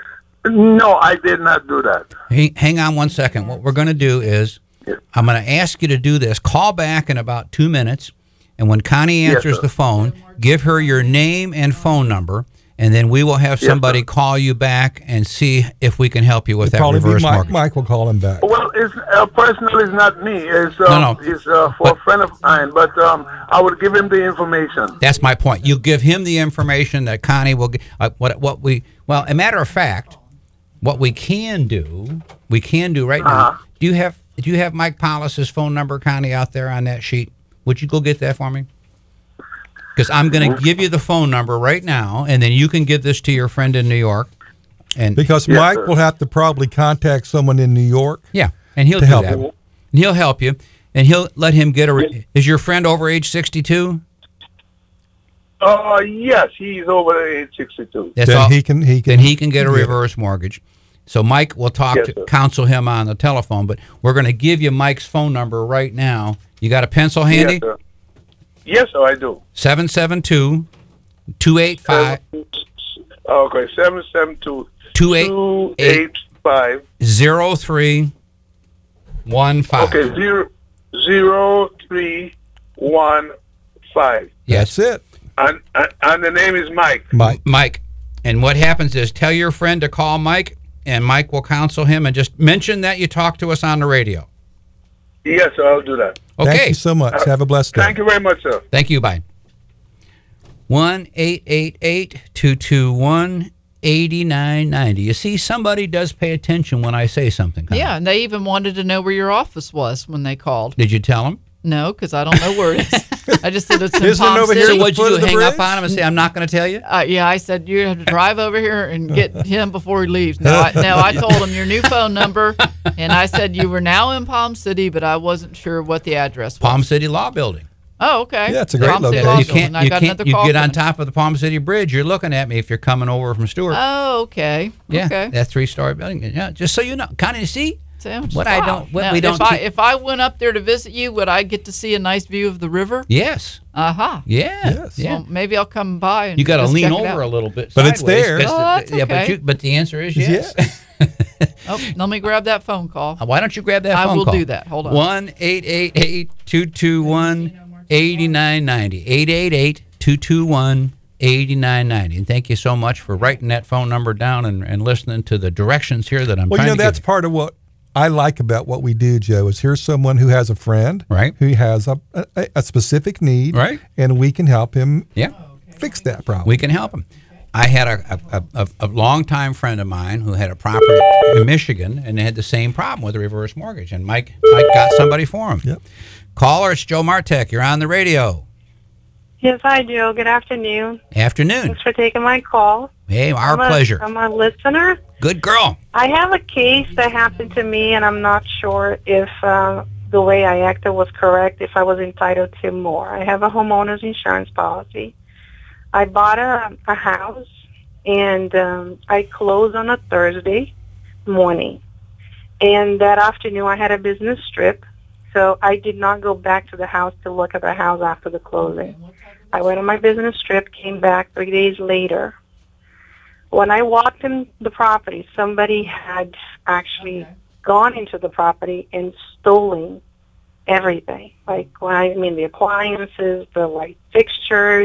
No, I did not do that.
Hey, hang on one second. What we're going to do is I'm going to ask you to do this. Call back in about two minutes, and when Connie
Yes,
answers
sir.
the phone, give her your name and phone number, and then we will have
Yes,
somebody
sir.
call you back and see if we can help you with that
Probably be
reverse
Mike,
mortgage.
Mike will call him back.
Well, it's uh, personal. It's not me. It's uh,
No, no.
it's uh, for a friend of mine. But um, I would give him the information.
That's my point. You give him the information that Connie will get. Uh, what what we well, a matter of fact, what we can do, we can do right now.
Uh-huh.
Do you have do you have Mike Paulus's phone number, Connie, out there on that sheet? Would you go get that for me? Because I'm going to give you the phone number right now, and then you can give this to your friend in New York. And
Because
Yes,
Mike
sir.
will have to probably contact someone in New York.
yeah, and he'll
to
do
help
that.
him.
And he'll help you, and he'll let him get a. Re- is your friend over age sixty-two?
Uh, yes, he's over age sixty-two.
That's
then
all.
he can he can
then he can get a
Yeah.
reverse mortgage. So Mike will talk
Yes,
to
sir.
counsel him on the telephone, but we're going to give you Mike's phone number right now. You got a pencil handy?
Yes, sir. Yes, sir, I do.
seven seven two, two eight five,
Okay, seven seven two
two eight
two eight five.
zero three one five.
Okay, zero zero three one five.
Yes.
That's it.
And, and and the name is Mike.
Mike.
Mike. And what happens is tell your friend to call Mike, and Mike will counsel him, and just mention that you talked to us on the radio.
Yes, sir, I'll do that.
Okay.
Thank you so much. Have a blessed day.
Thank you very much, sir.
Thank you. Bye. one eight eight eight, two two one, eight nine nine zero. You see, somebody does pay attention when I say something. Connie.
Yeah, and they even wanted to know where your office was when they called.
Did you tell them?
No, because I don't know where it is. I just said it's in
Isn't
Palm
it over
City.
here? So what'd you do, hang up on him and say, I'm not going to tell you?
Uh, yeah, I said, you have to drive over here and get him before he leaves. No, I, no, I told him your new phone number, and I said you were now in Palm City, but I wasn't sure what the address was.
Palm City Law Building.
Oh, okay.
Yeah, it's a great
Palm City
location.
Law
You
Building.
can't,
I
you,
got
can't,
another
you
call
get on
coming.
top of the Palm City Bridge. You're looking at me if you're coming over from Stewart.
Oh, okay.
Yeah,
Okay.
that three-story building. Yeah, just so you know. Kind of see
Sounds-
what I
wow.
don't, what
Now,
we don't
if I,
keep-
if I went up there to visit you, would I get to see a nice view of the river?
Yes.
Uh-huh.
Yeah.
Yes.
Yeah.
Well, maybe I'll come by and
You got to
just
lean
check it
over
out.
a little bit,
But it's
sideways,
there.
'cause
Oh,
the-
that's
Yeah, but
okay.
you, but the answer is yes.
Oh, let me grab that phone call.
Why don't you grab that
I
phone
will
call?
do that. Hold on.
one eight eight eight, two two one, eight nine nine zero. eight eight eight, two two one, eight nine nine zero. And thank you so much for writing that phone number down and, and listening to the directions here that I'm
Well,
trying
you know,
to
that's
give
part of what I like about what we do, Joe, is here's someone who has a friend,
right,
who has a, a, a specific need,
right,
and we can help him
yeah.
fix that problem.
We can help him. I had a, a, a, a longtime friend of mine who had a property in Michigan, and they had the same problem with a reverse mortgage. And Mike, Mike got somebody for him.
Yep.
Caller, it's Joe Martek. You're on the radio.
Yes, I do. Good afternoon.
Afternoon.
Thanks for taking my call.
Hey, our
I'm a-
pleasure.
I'm a listener.
Good girl.
I have a case that happened to me, and I'm not sure if uh, the way I acted was correct, if I was entitled to more. I have a homeowner's insurance policy. I bought a, a house, and um, I closed on a Thursday morning. And that afternoon, I had a business trip, so I did not go back to the house to look at the house after the closing. I went on my business trip, came back three days later. When I walked in the property, somebody had actually gone into the property and stolen everything. Like, when I mean, the appliances, the light fixtures,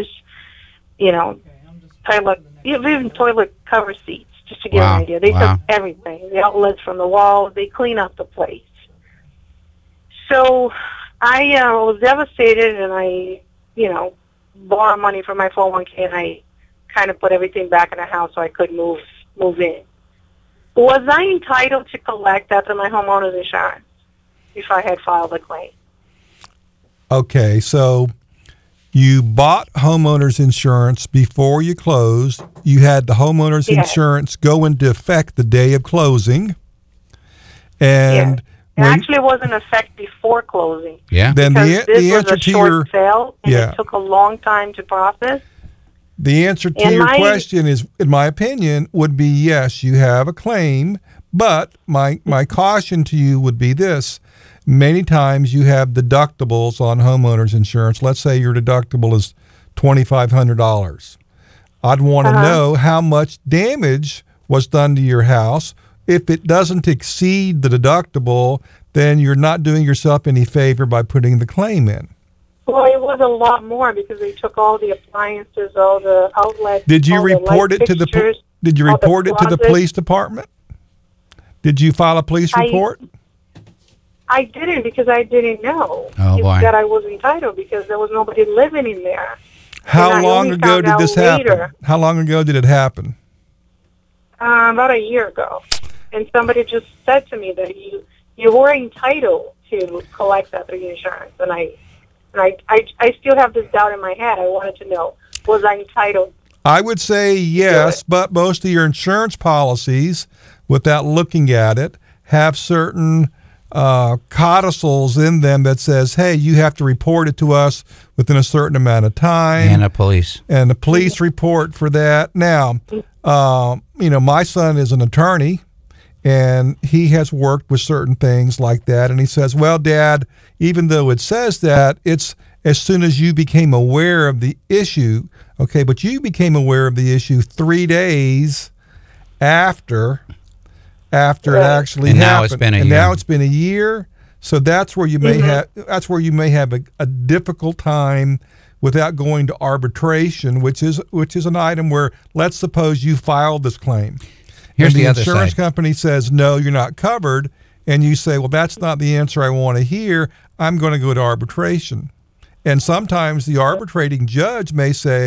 you know, toilet, even toilet cover seats, just to get
Wow.
an idea. They
Wow.
took everything, the outlets from the wall. They clean up the place. So I uh, was devastated, and I, you know, borrowed money from my four oh one k, and I kind of put everything back in the house so I could move move in. Was I entitled to collect after my homeowner's insurance if I had filed a claim?
Okay, so you bought homeowners insurance before you closed. You had the homeowners
Yes.
insurance go into effect the day of closing. And
It
when,
actually was in effect before closing.
Yeah.
then
Because
the,
this
the
was
answer
a
to
short
your
sale, and
yeah.
it took a long time to process.
The answer to
And
your
my-
question is, in my opinion, would be yes, you have a claim, but my my caution to you would be this. Many times you have deductibles on homeowners insurance. Let's say your deductible is twenty-five hundred dollars. I'd want to
Uh-huh.
know how much damage was done to your house. If it doesn't exceed the deductible, then you're not doing yourself any favor by putting the claim in.
Well, it was a lot more because they took all the appliances, all the outlets.
Did you
all the
report
light
it to the po-
fixtures,
Did you
all the
report it to the
closets.
police department? Did you file a police
I-
report?
I didn't because I didn't know
Oh, boy.
that I was entitled because there was nobody living in there.
How
and I
long
only
ago
found
did
out
this
later.
happen? How long ago did it happen?
Uh, about a year ago, and somebody just said to me that you you were entitled to collect that through your insurance, and I and I, I I still have this doubt in my head. I wanted to know, was I entitled?
I would say yes, but most of your insurance policies, without looking at it, have certain uh, codicils in them that says, hey, you have to report it to us within a certain amount of time.
And a police.
And a police report for that. Now, uh, you know, my son is an attorney, and he has worked with certain things like that. And he says, well, Dad, even though it says that, it's as soon as you became aware of the issue, okay, but you became aware of the issue three days after after it actually
And now
happened.
it's been a
and
year.
now it's been a year. So that's where you may
Mhm.
have that's where you may have a, a difficult time without going to arbitration, which is which is an item where, let's suppose you filed this claim.
Here's
and the,
the other
insurance
side.
company says, no, you're not covered, and you say, well, that's not the answer I want to hear. I'm going to go to arbitration. And sometimes the arbitrating judge may say,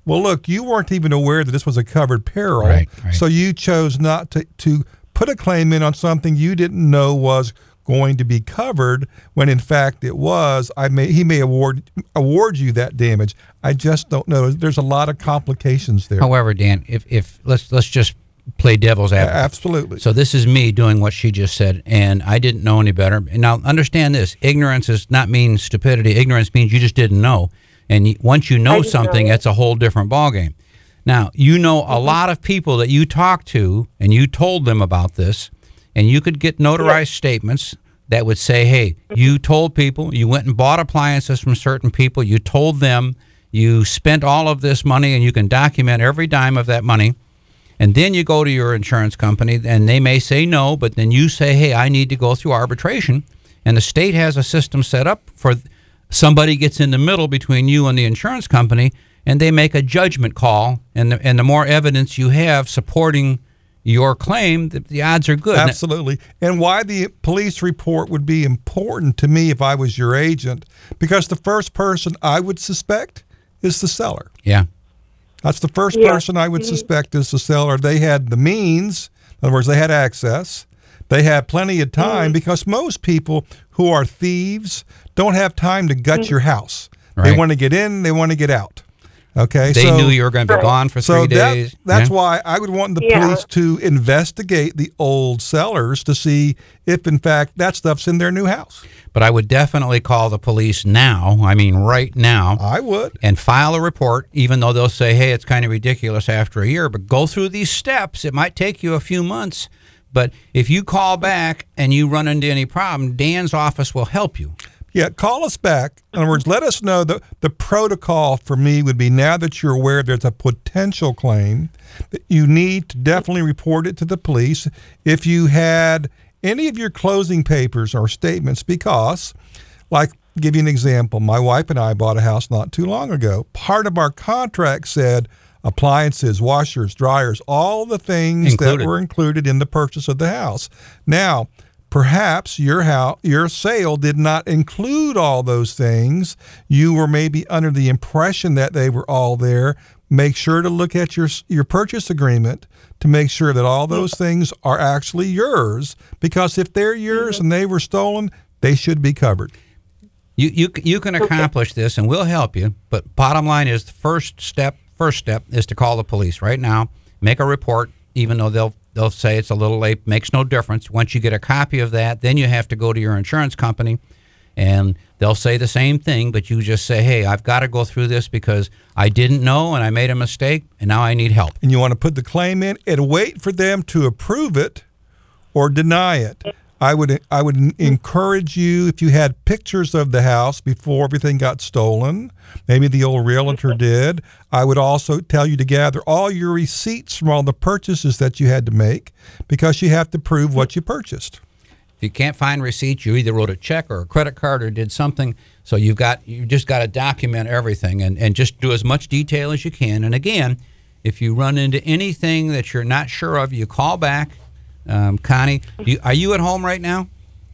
well, look, you weren't even aware that this was a covered peril,
Right, right.
so you chose not to, to put a claim in on something you didn't know was going to be covered when in fact it was. I may he may award award you that damage. I just don't know. There's a lot of complications there.
However, Dan, if, if let's let's just play devil's advocate.
Absolutely.
So this is me doing what she just said, and I didn't know any better. And now understand this: ignorance does not mean stupidity. Ignorance means you just didn't know. And y- once you know something, it's a whole different ballgame. Now, you know a lot of people that you talked to, and you told them about this, and you could get notarized statements that would say, hey, you told people, you went and bought appliances from certain people, you told them, you spent all of this money, and you can document every dime of that money. And then you go to your insurance company, and they may say no, but then you say, hey, I need to go through arbitration. And the state has a system set up for somebody gets in the middle between you and the insurance company, and they make a judgment call. And the, and the more evidence you have supporting your claim, the, the odds are good.
Absolutely. And why the police report would be important to me if I was your agent, because the first person I would suspect is the seller.
Yeah.
That's the first
Yeah.
person I would suspect is the seller. They had the means. In other words, they had access. They had plenty of time, because most people who are thieves don't have time to gut your house. They
Right.
want to get in, they want to get out. Okay,
They
so,
knew you were gonna be Right. gone for
so
three
that-
days.
That's
Yeah.
why I would want the
Yeah.
police to investigate the old sellers to see if, in fact, that stuff's in their new house.
But I would definitely call the police now. I mean, right now.
I would.
And file a report, even though they'll say, hey, it's kind of ridiculous after a year. But go through these steps. It might take you a few months. But if you call back and you run into any problem, Dan's office will help you.
Yeah, call us back. In other words, let us know the, the protocol for me would be, now that you're aware there's a potential claim, that you need to definitely report it to the police. If you had any of your closing papers or statements, because, like, give you an example, my wife and I bought a house not too long ago. Part of our contract said appliances, washers, dryers, all the things
Included.
that were included in the purchase of the house. Now, perhaps your house, your sale did not include all those things. You were maybe under the impression that they were all there. Make sure to look at your your purchase agreement to make sure that all those things are actually yours, because if they're yours and they were stolen, they should be covered.
You you you can accomplish this, and we'll help you. But bottom line is, the first step first step is to call the police right now. Make a report, even though they'll they'll say it's a little late. Makes no difference. Once you get a copy of that, then you have to go to your insurance company, and they'll say the same thing. But you just say, hey, I've got to go through this because I didn't know and I made a mistake, and now I need help.
And you want to put the claim in and wait for them to approve it or deny it. I would I would encourage you, if you had pictures of the house before everything got stolen, maybe the old realtor did, I would also tell you to gather all your receipts from all the purchases that you had to make, because you have to prove what you purchased.
If you can't find receipts, you either wrote a check or a credit card or did something. So you've got you just got to document everything and, and just do as much detail as you can. And again, if you run into anything that you're not sure of, you call back. Um, Connie, you, are you at home right now?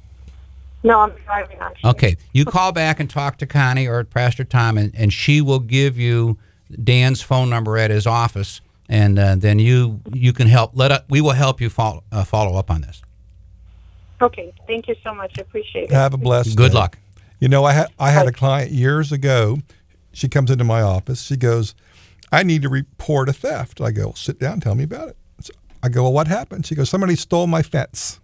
No, I'm driving actually.
Okay. You call back and talk to Connie or Pastor Tom, and, and she will give you Dan's phone number at his office, and uh, then you you can help. Let us, we will help you follow, uh, follow up on this.
Okay, thank you so much. I appreciate it.
Have a blessed
Good
day.
luck.
You know, I had I had a client years ago. She comes into my office. She goes, I need to report a theft. I go, sit down, tell me about it. So I go, well, what happened? She goes, somebody stole my fence.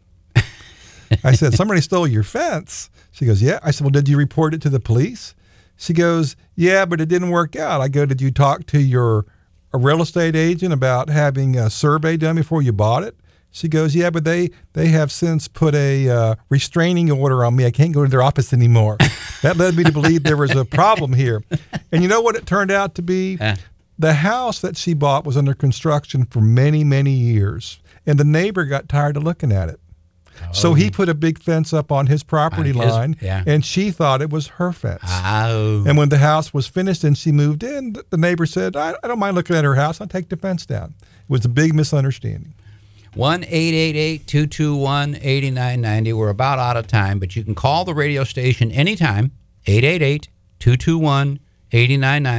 I said, somebody stole your fence? She goes, yeah. I said, well, did you report it to the police? She goes, yeah, but it didn't work out. I go, did you talk to your a real estate agent about having a survey done before you bought it? She goes, yeah, but they, they have since put a uh, restraining order on me. I can't go to their office anymore. That led me to believe there was a problem here. And you know what it turned out to be?
Uh.
The house that she bought was under construction for many, many years. And the neighbor got tired of looking at it. Oh. So he put a big fence up on his property
On his-
line,
yeah.
and she thought it was her fence.
Oh.
And when the house was finished and she moved in, th- the neighbor said, I, I don't mind looking at her house. I'll take the fence down. It was a big misunderstanding.
one eight eight eight, two two one, eight nine nine zero. We're about out of time, but you can call the radio station anytime, eight eight eight, two two one, eight nine nine zero.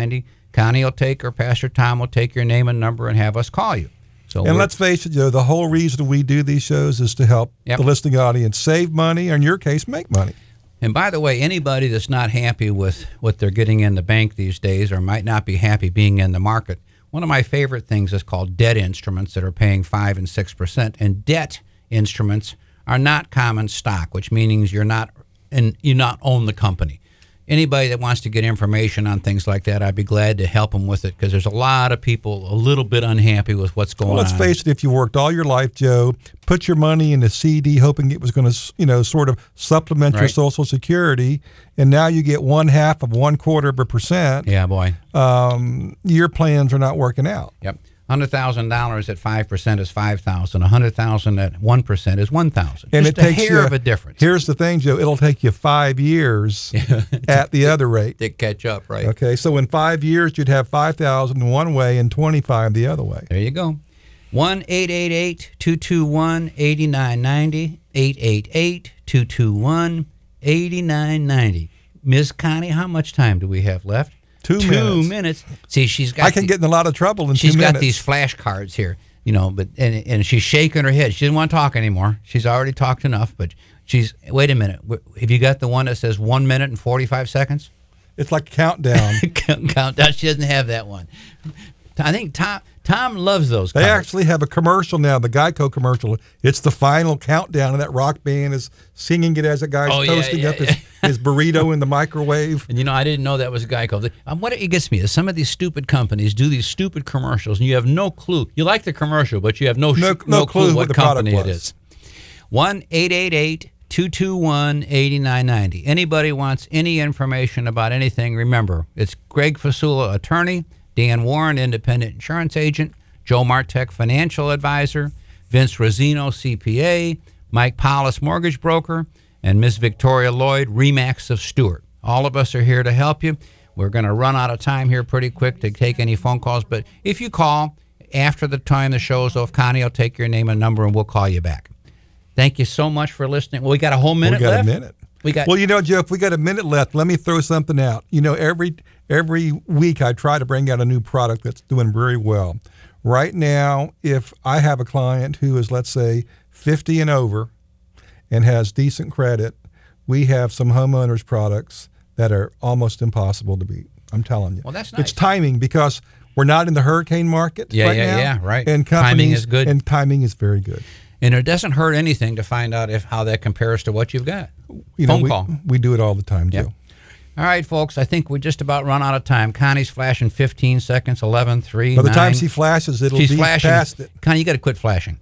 Connie will take, or Pastor Tom will take your name and number and have us call you. So
and let's face it, Joe, the whole reason we do these shows is to help yep. the listening audience save money, or in your case, make money.
And by the way, anybody that's not happy with what they're getting in the bank these days, or might not be happy being in the market, one of my favorite things is called debt instruments that are paying five and six percent. And debt instruments are not common stock, which means you're not and you not own the company. Anybody that wants to get information on things like that, I'd be glad to help them with it, because there's a lot of people a little bit unhappy with what's going
well, let's
on.
Let's face it, if you worked all your life, Joe, put your money in a C D hoping it was going to, you know, sort of supplement right. your Social Security, and now you get one half of one quarter of a percent.
Yeah, boy.
Um, your plans are not working out.
Yep. one hundred thousand dollars at five percent is five thousand dollars. one hundred thousand dollars at one percent is one thousand dollars.
And
Just
it
a
takes
hair
you,
of a difference.
Here's the thing, Joe. It'll take you five years at the other rate.
To catch up, right?
Okay, so in five years, you'd have five thousand dollars one way and twenty-five the other way.
There you go. one eight eight eight, two two one, eight nine nine zero. eight eight eight, two two one, eight nine nine zero. Miz Connie, how much time do we have left?
Two,
two
minutes.
minutes. See, she's got.
I can
the,
get in a lot of trouble in
she's
two
got
minutes.
these flashcards here, you know, but and and she's shaking her head. She didn't want to talk anymore. She's already talked enough, but she's. Wait a minute. Have you got the one that says one minute and forty-five seconds?
It's like a countdown.
Countdown. She doesn't have that one. I think Tom Tom loves those cards.
They actually have a commercial now, the Geico commercial. It's the final countdown, and that rock band is singing it as a guy's
oh, yeah,
toasting
yeah,
up
yeah.
His, his burrito in the microwave.
And you know, I didn't know that was Geico. Um, what it gets me is some of these stupid companies do these stupid commercials, and you have no clue. You like the commercial, but you have no
no,
sh-
no,
no clue,
clue
what
the
company
product
it
was.
is. one eight eight eight, two two one, eight nine nine zero. Anybody wants any information about anything, remember, it's Greg Fasula, attorney, Dan Warren, independent insurance agent, Joe Martek, financial advisor, Vince Rosino, C P A, Mike Paulus, mortgage broker, and Miss Victoria Lloyd, Remax of Stewart. All of us are here to help you. We're going to run out of time here pretty quick to take any phone calls, but if you call after the time the show is off, Connie will take your name and number, and we'll call you back. Thank you so much for listening. Well, we got a whole minute
left. We got
left.
a minute.
We got.
Well, you know, Joe, if we got a minute left, let me throw something out. You know, every every week I try to bring out a new product that's doing very well. Right now, if I have a client who is, let's say, fifty and over and has decent credit, we have some homeowners products that are almost impossible to beat. I'm telling you.
Well, that's nice.
It's timing, because we're not in the hurricane market
Yeah,
right
yeah,
now.
yeah, right.
And
Timing is good.
And timing is very good.
And it doesn't hurt anything to find out if how that compares to what you've got.
You know,
Phone
we,
call.
We do it all the time, Joe.
Yep. All right, folks, I think we just about run out of time. Connie's flashing fifteen seconds, eleven, three,
By the
nine.
time she flashes, it'll
She's
be
flashing.
past it.
Connie, you got to quit flashing.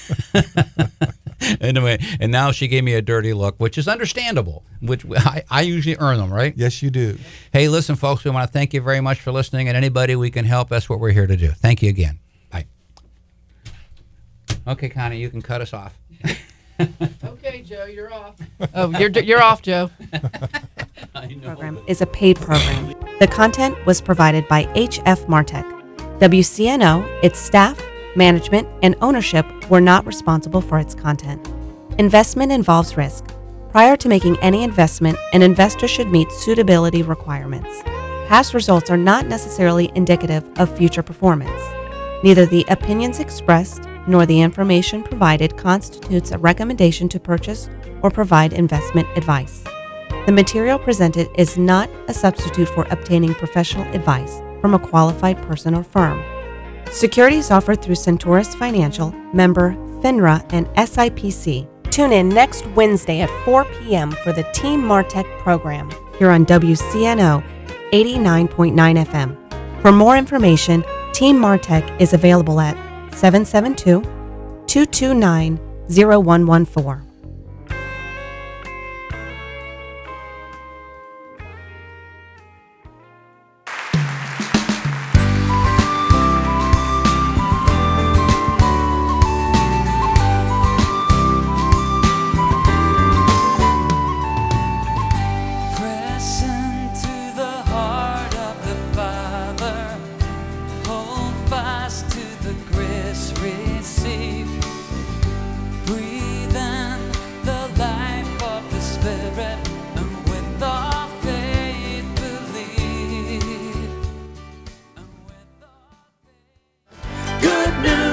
Anyway, and now she gave me a dirty look, which is understandable, which I, I usually earn them, right?
Yes, you do.
Hey, listen, folks, we want to thank you very much for listening, and anybody we can help, that's what we're here to do. Thank you again. Bye. Okay, Connie, you can cut us off.
Okay, Joe, you're off. Oh, you're you're off, Joe.
Program is a paid program. The content was provided by H F Martech. W C N O, its staff, management, and ownership were not responsible for its content. Investment involves risk. Prior to making any investment, an investor should meet suitability requirements. Past results are not necessarily indicative of future performance. Neither the opinions expressed nor the information provided constitutes a recommendation to purchase or provide investment advice. The material presented is not a substitute for obtaining professional advice from a qualified person or firm. Securities offered through Centaurus Financial, member FINRA and S I P C. Tune in next Wednesday at four p.m. for the Team Martech program here on W C N O eighty-nine point nine F M. For more information, Team Martech is available at seven seven two, two two nine, zero one one four.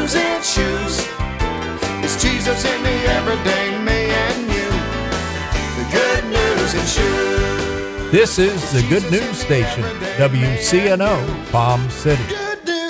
news in shoes. It's Jesus in the everyday me and you. The good news in shoes.
This is the Good News Station, W C N O, Palm City.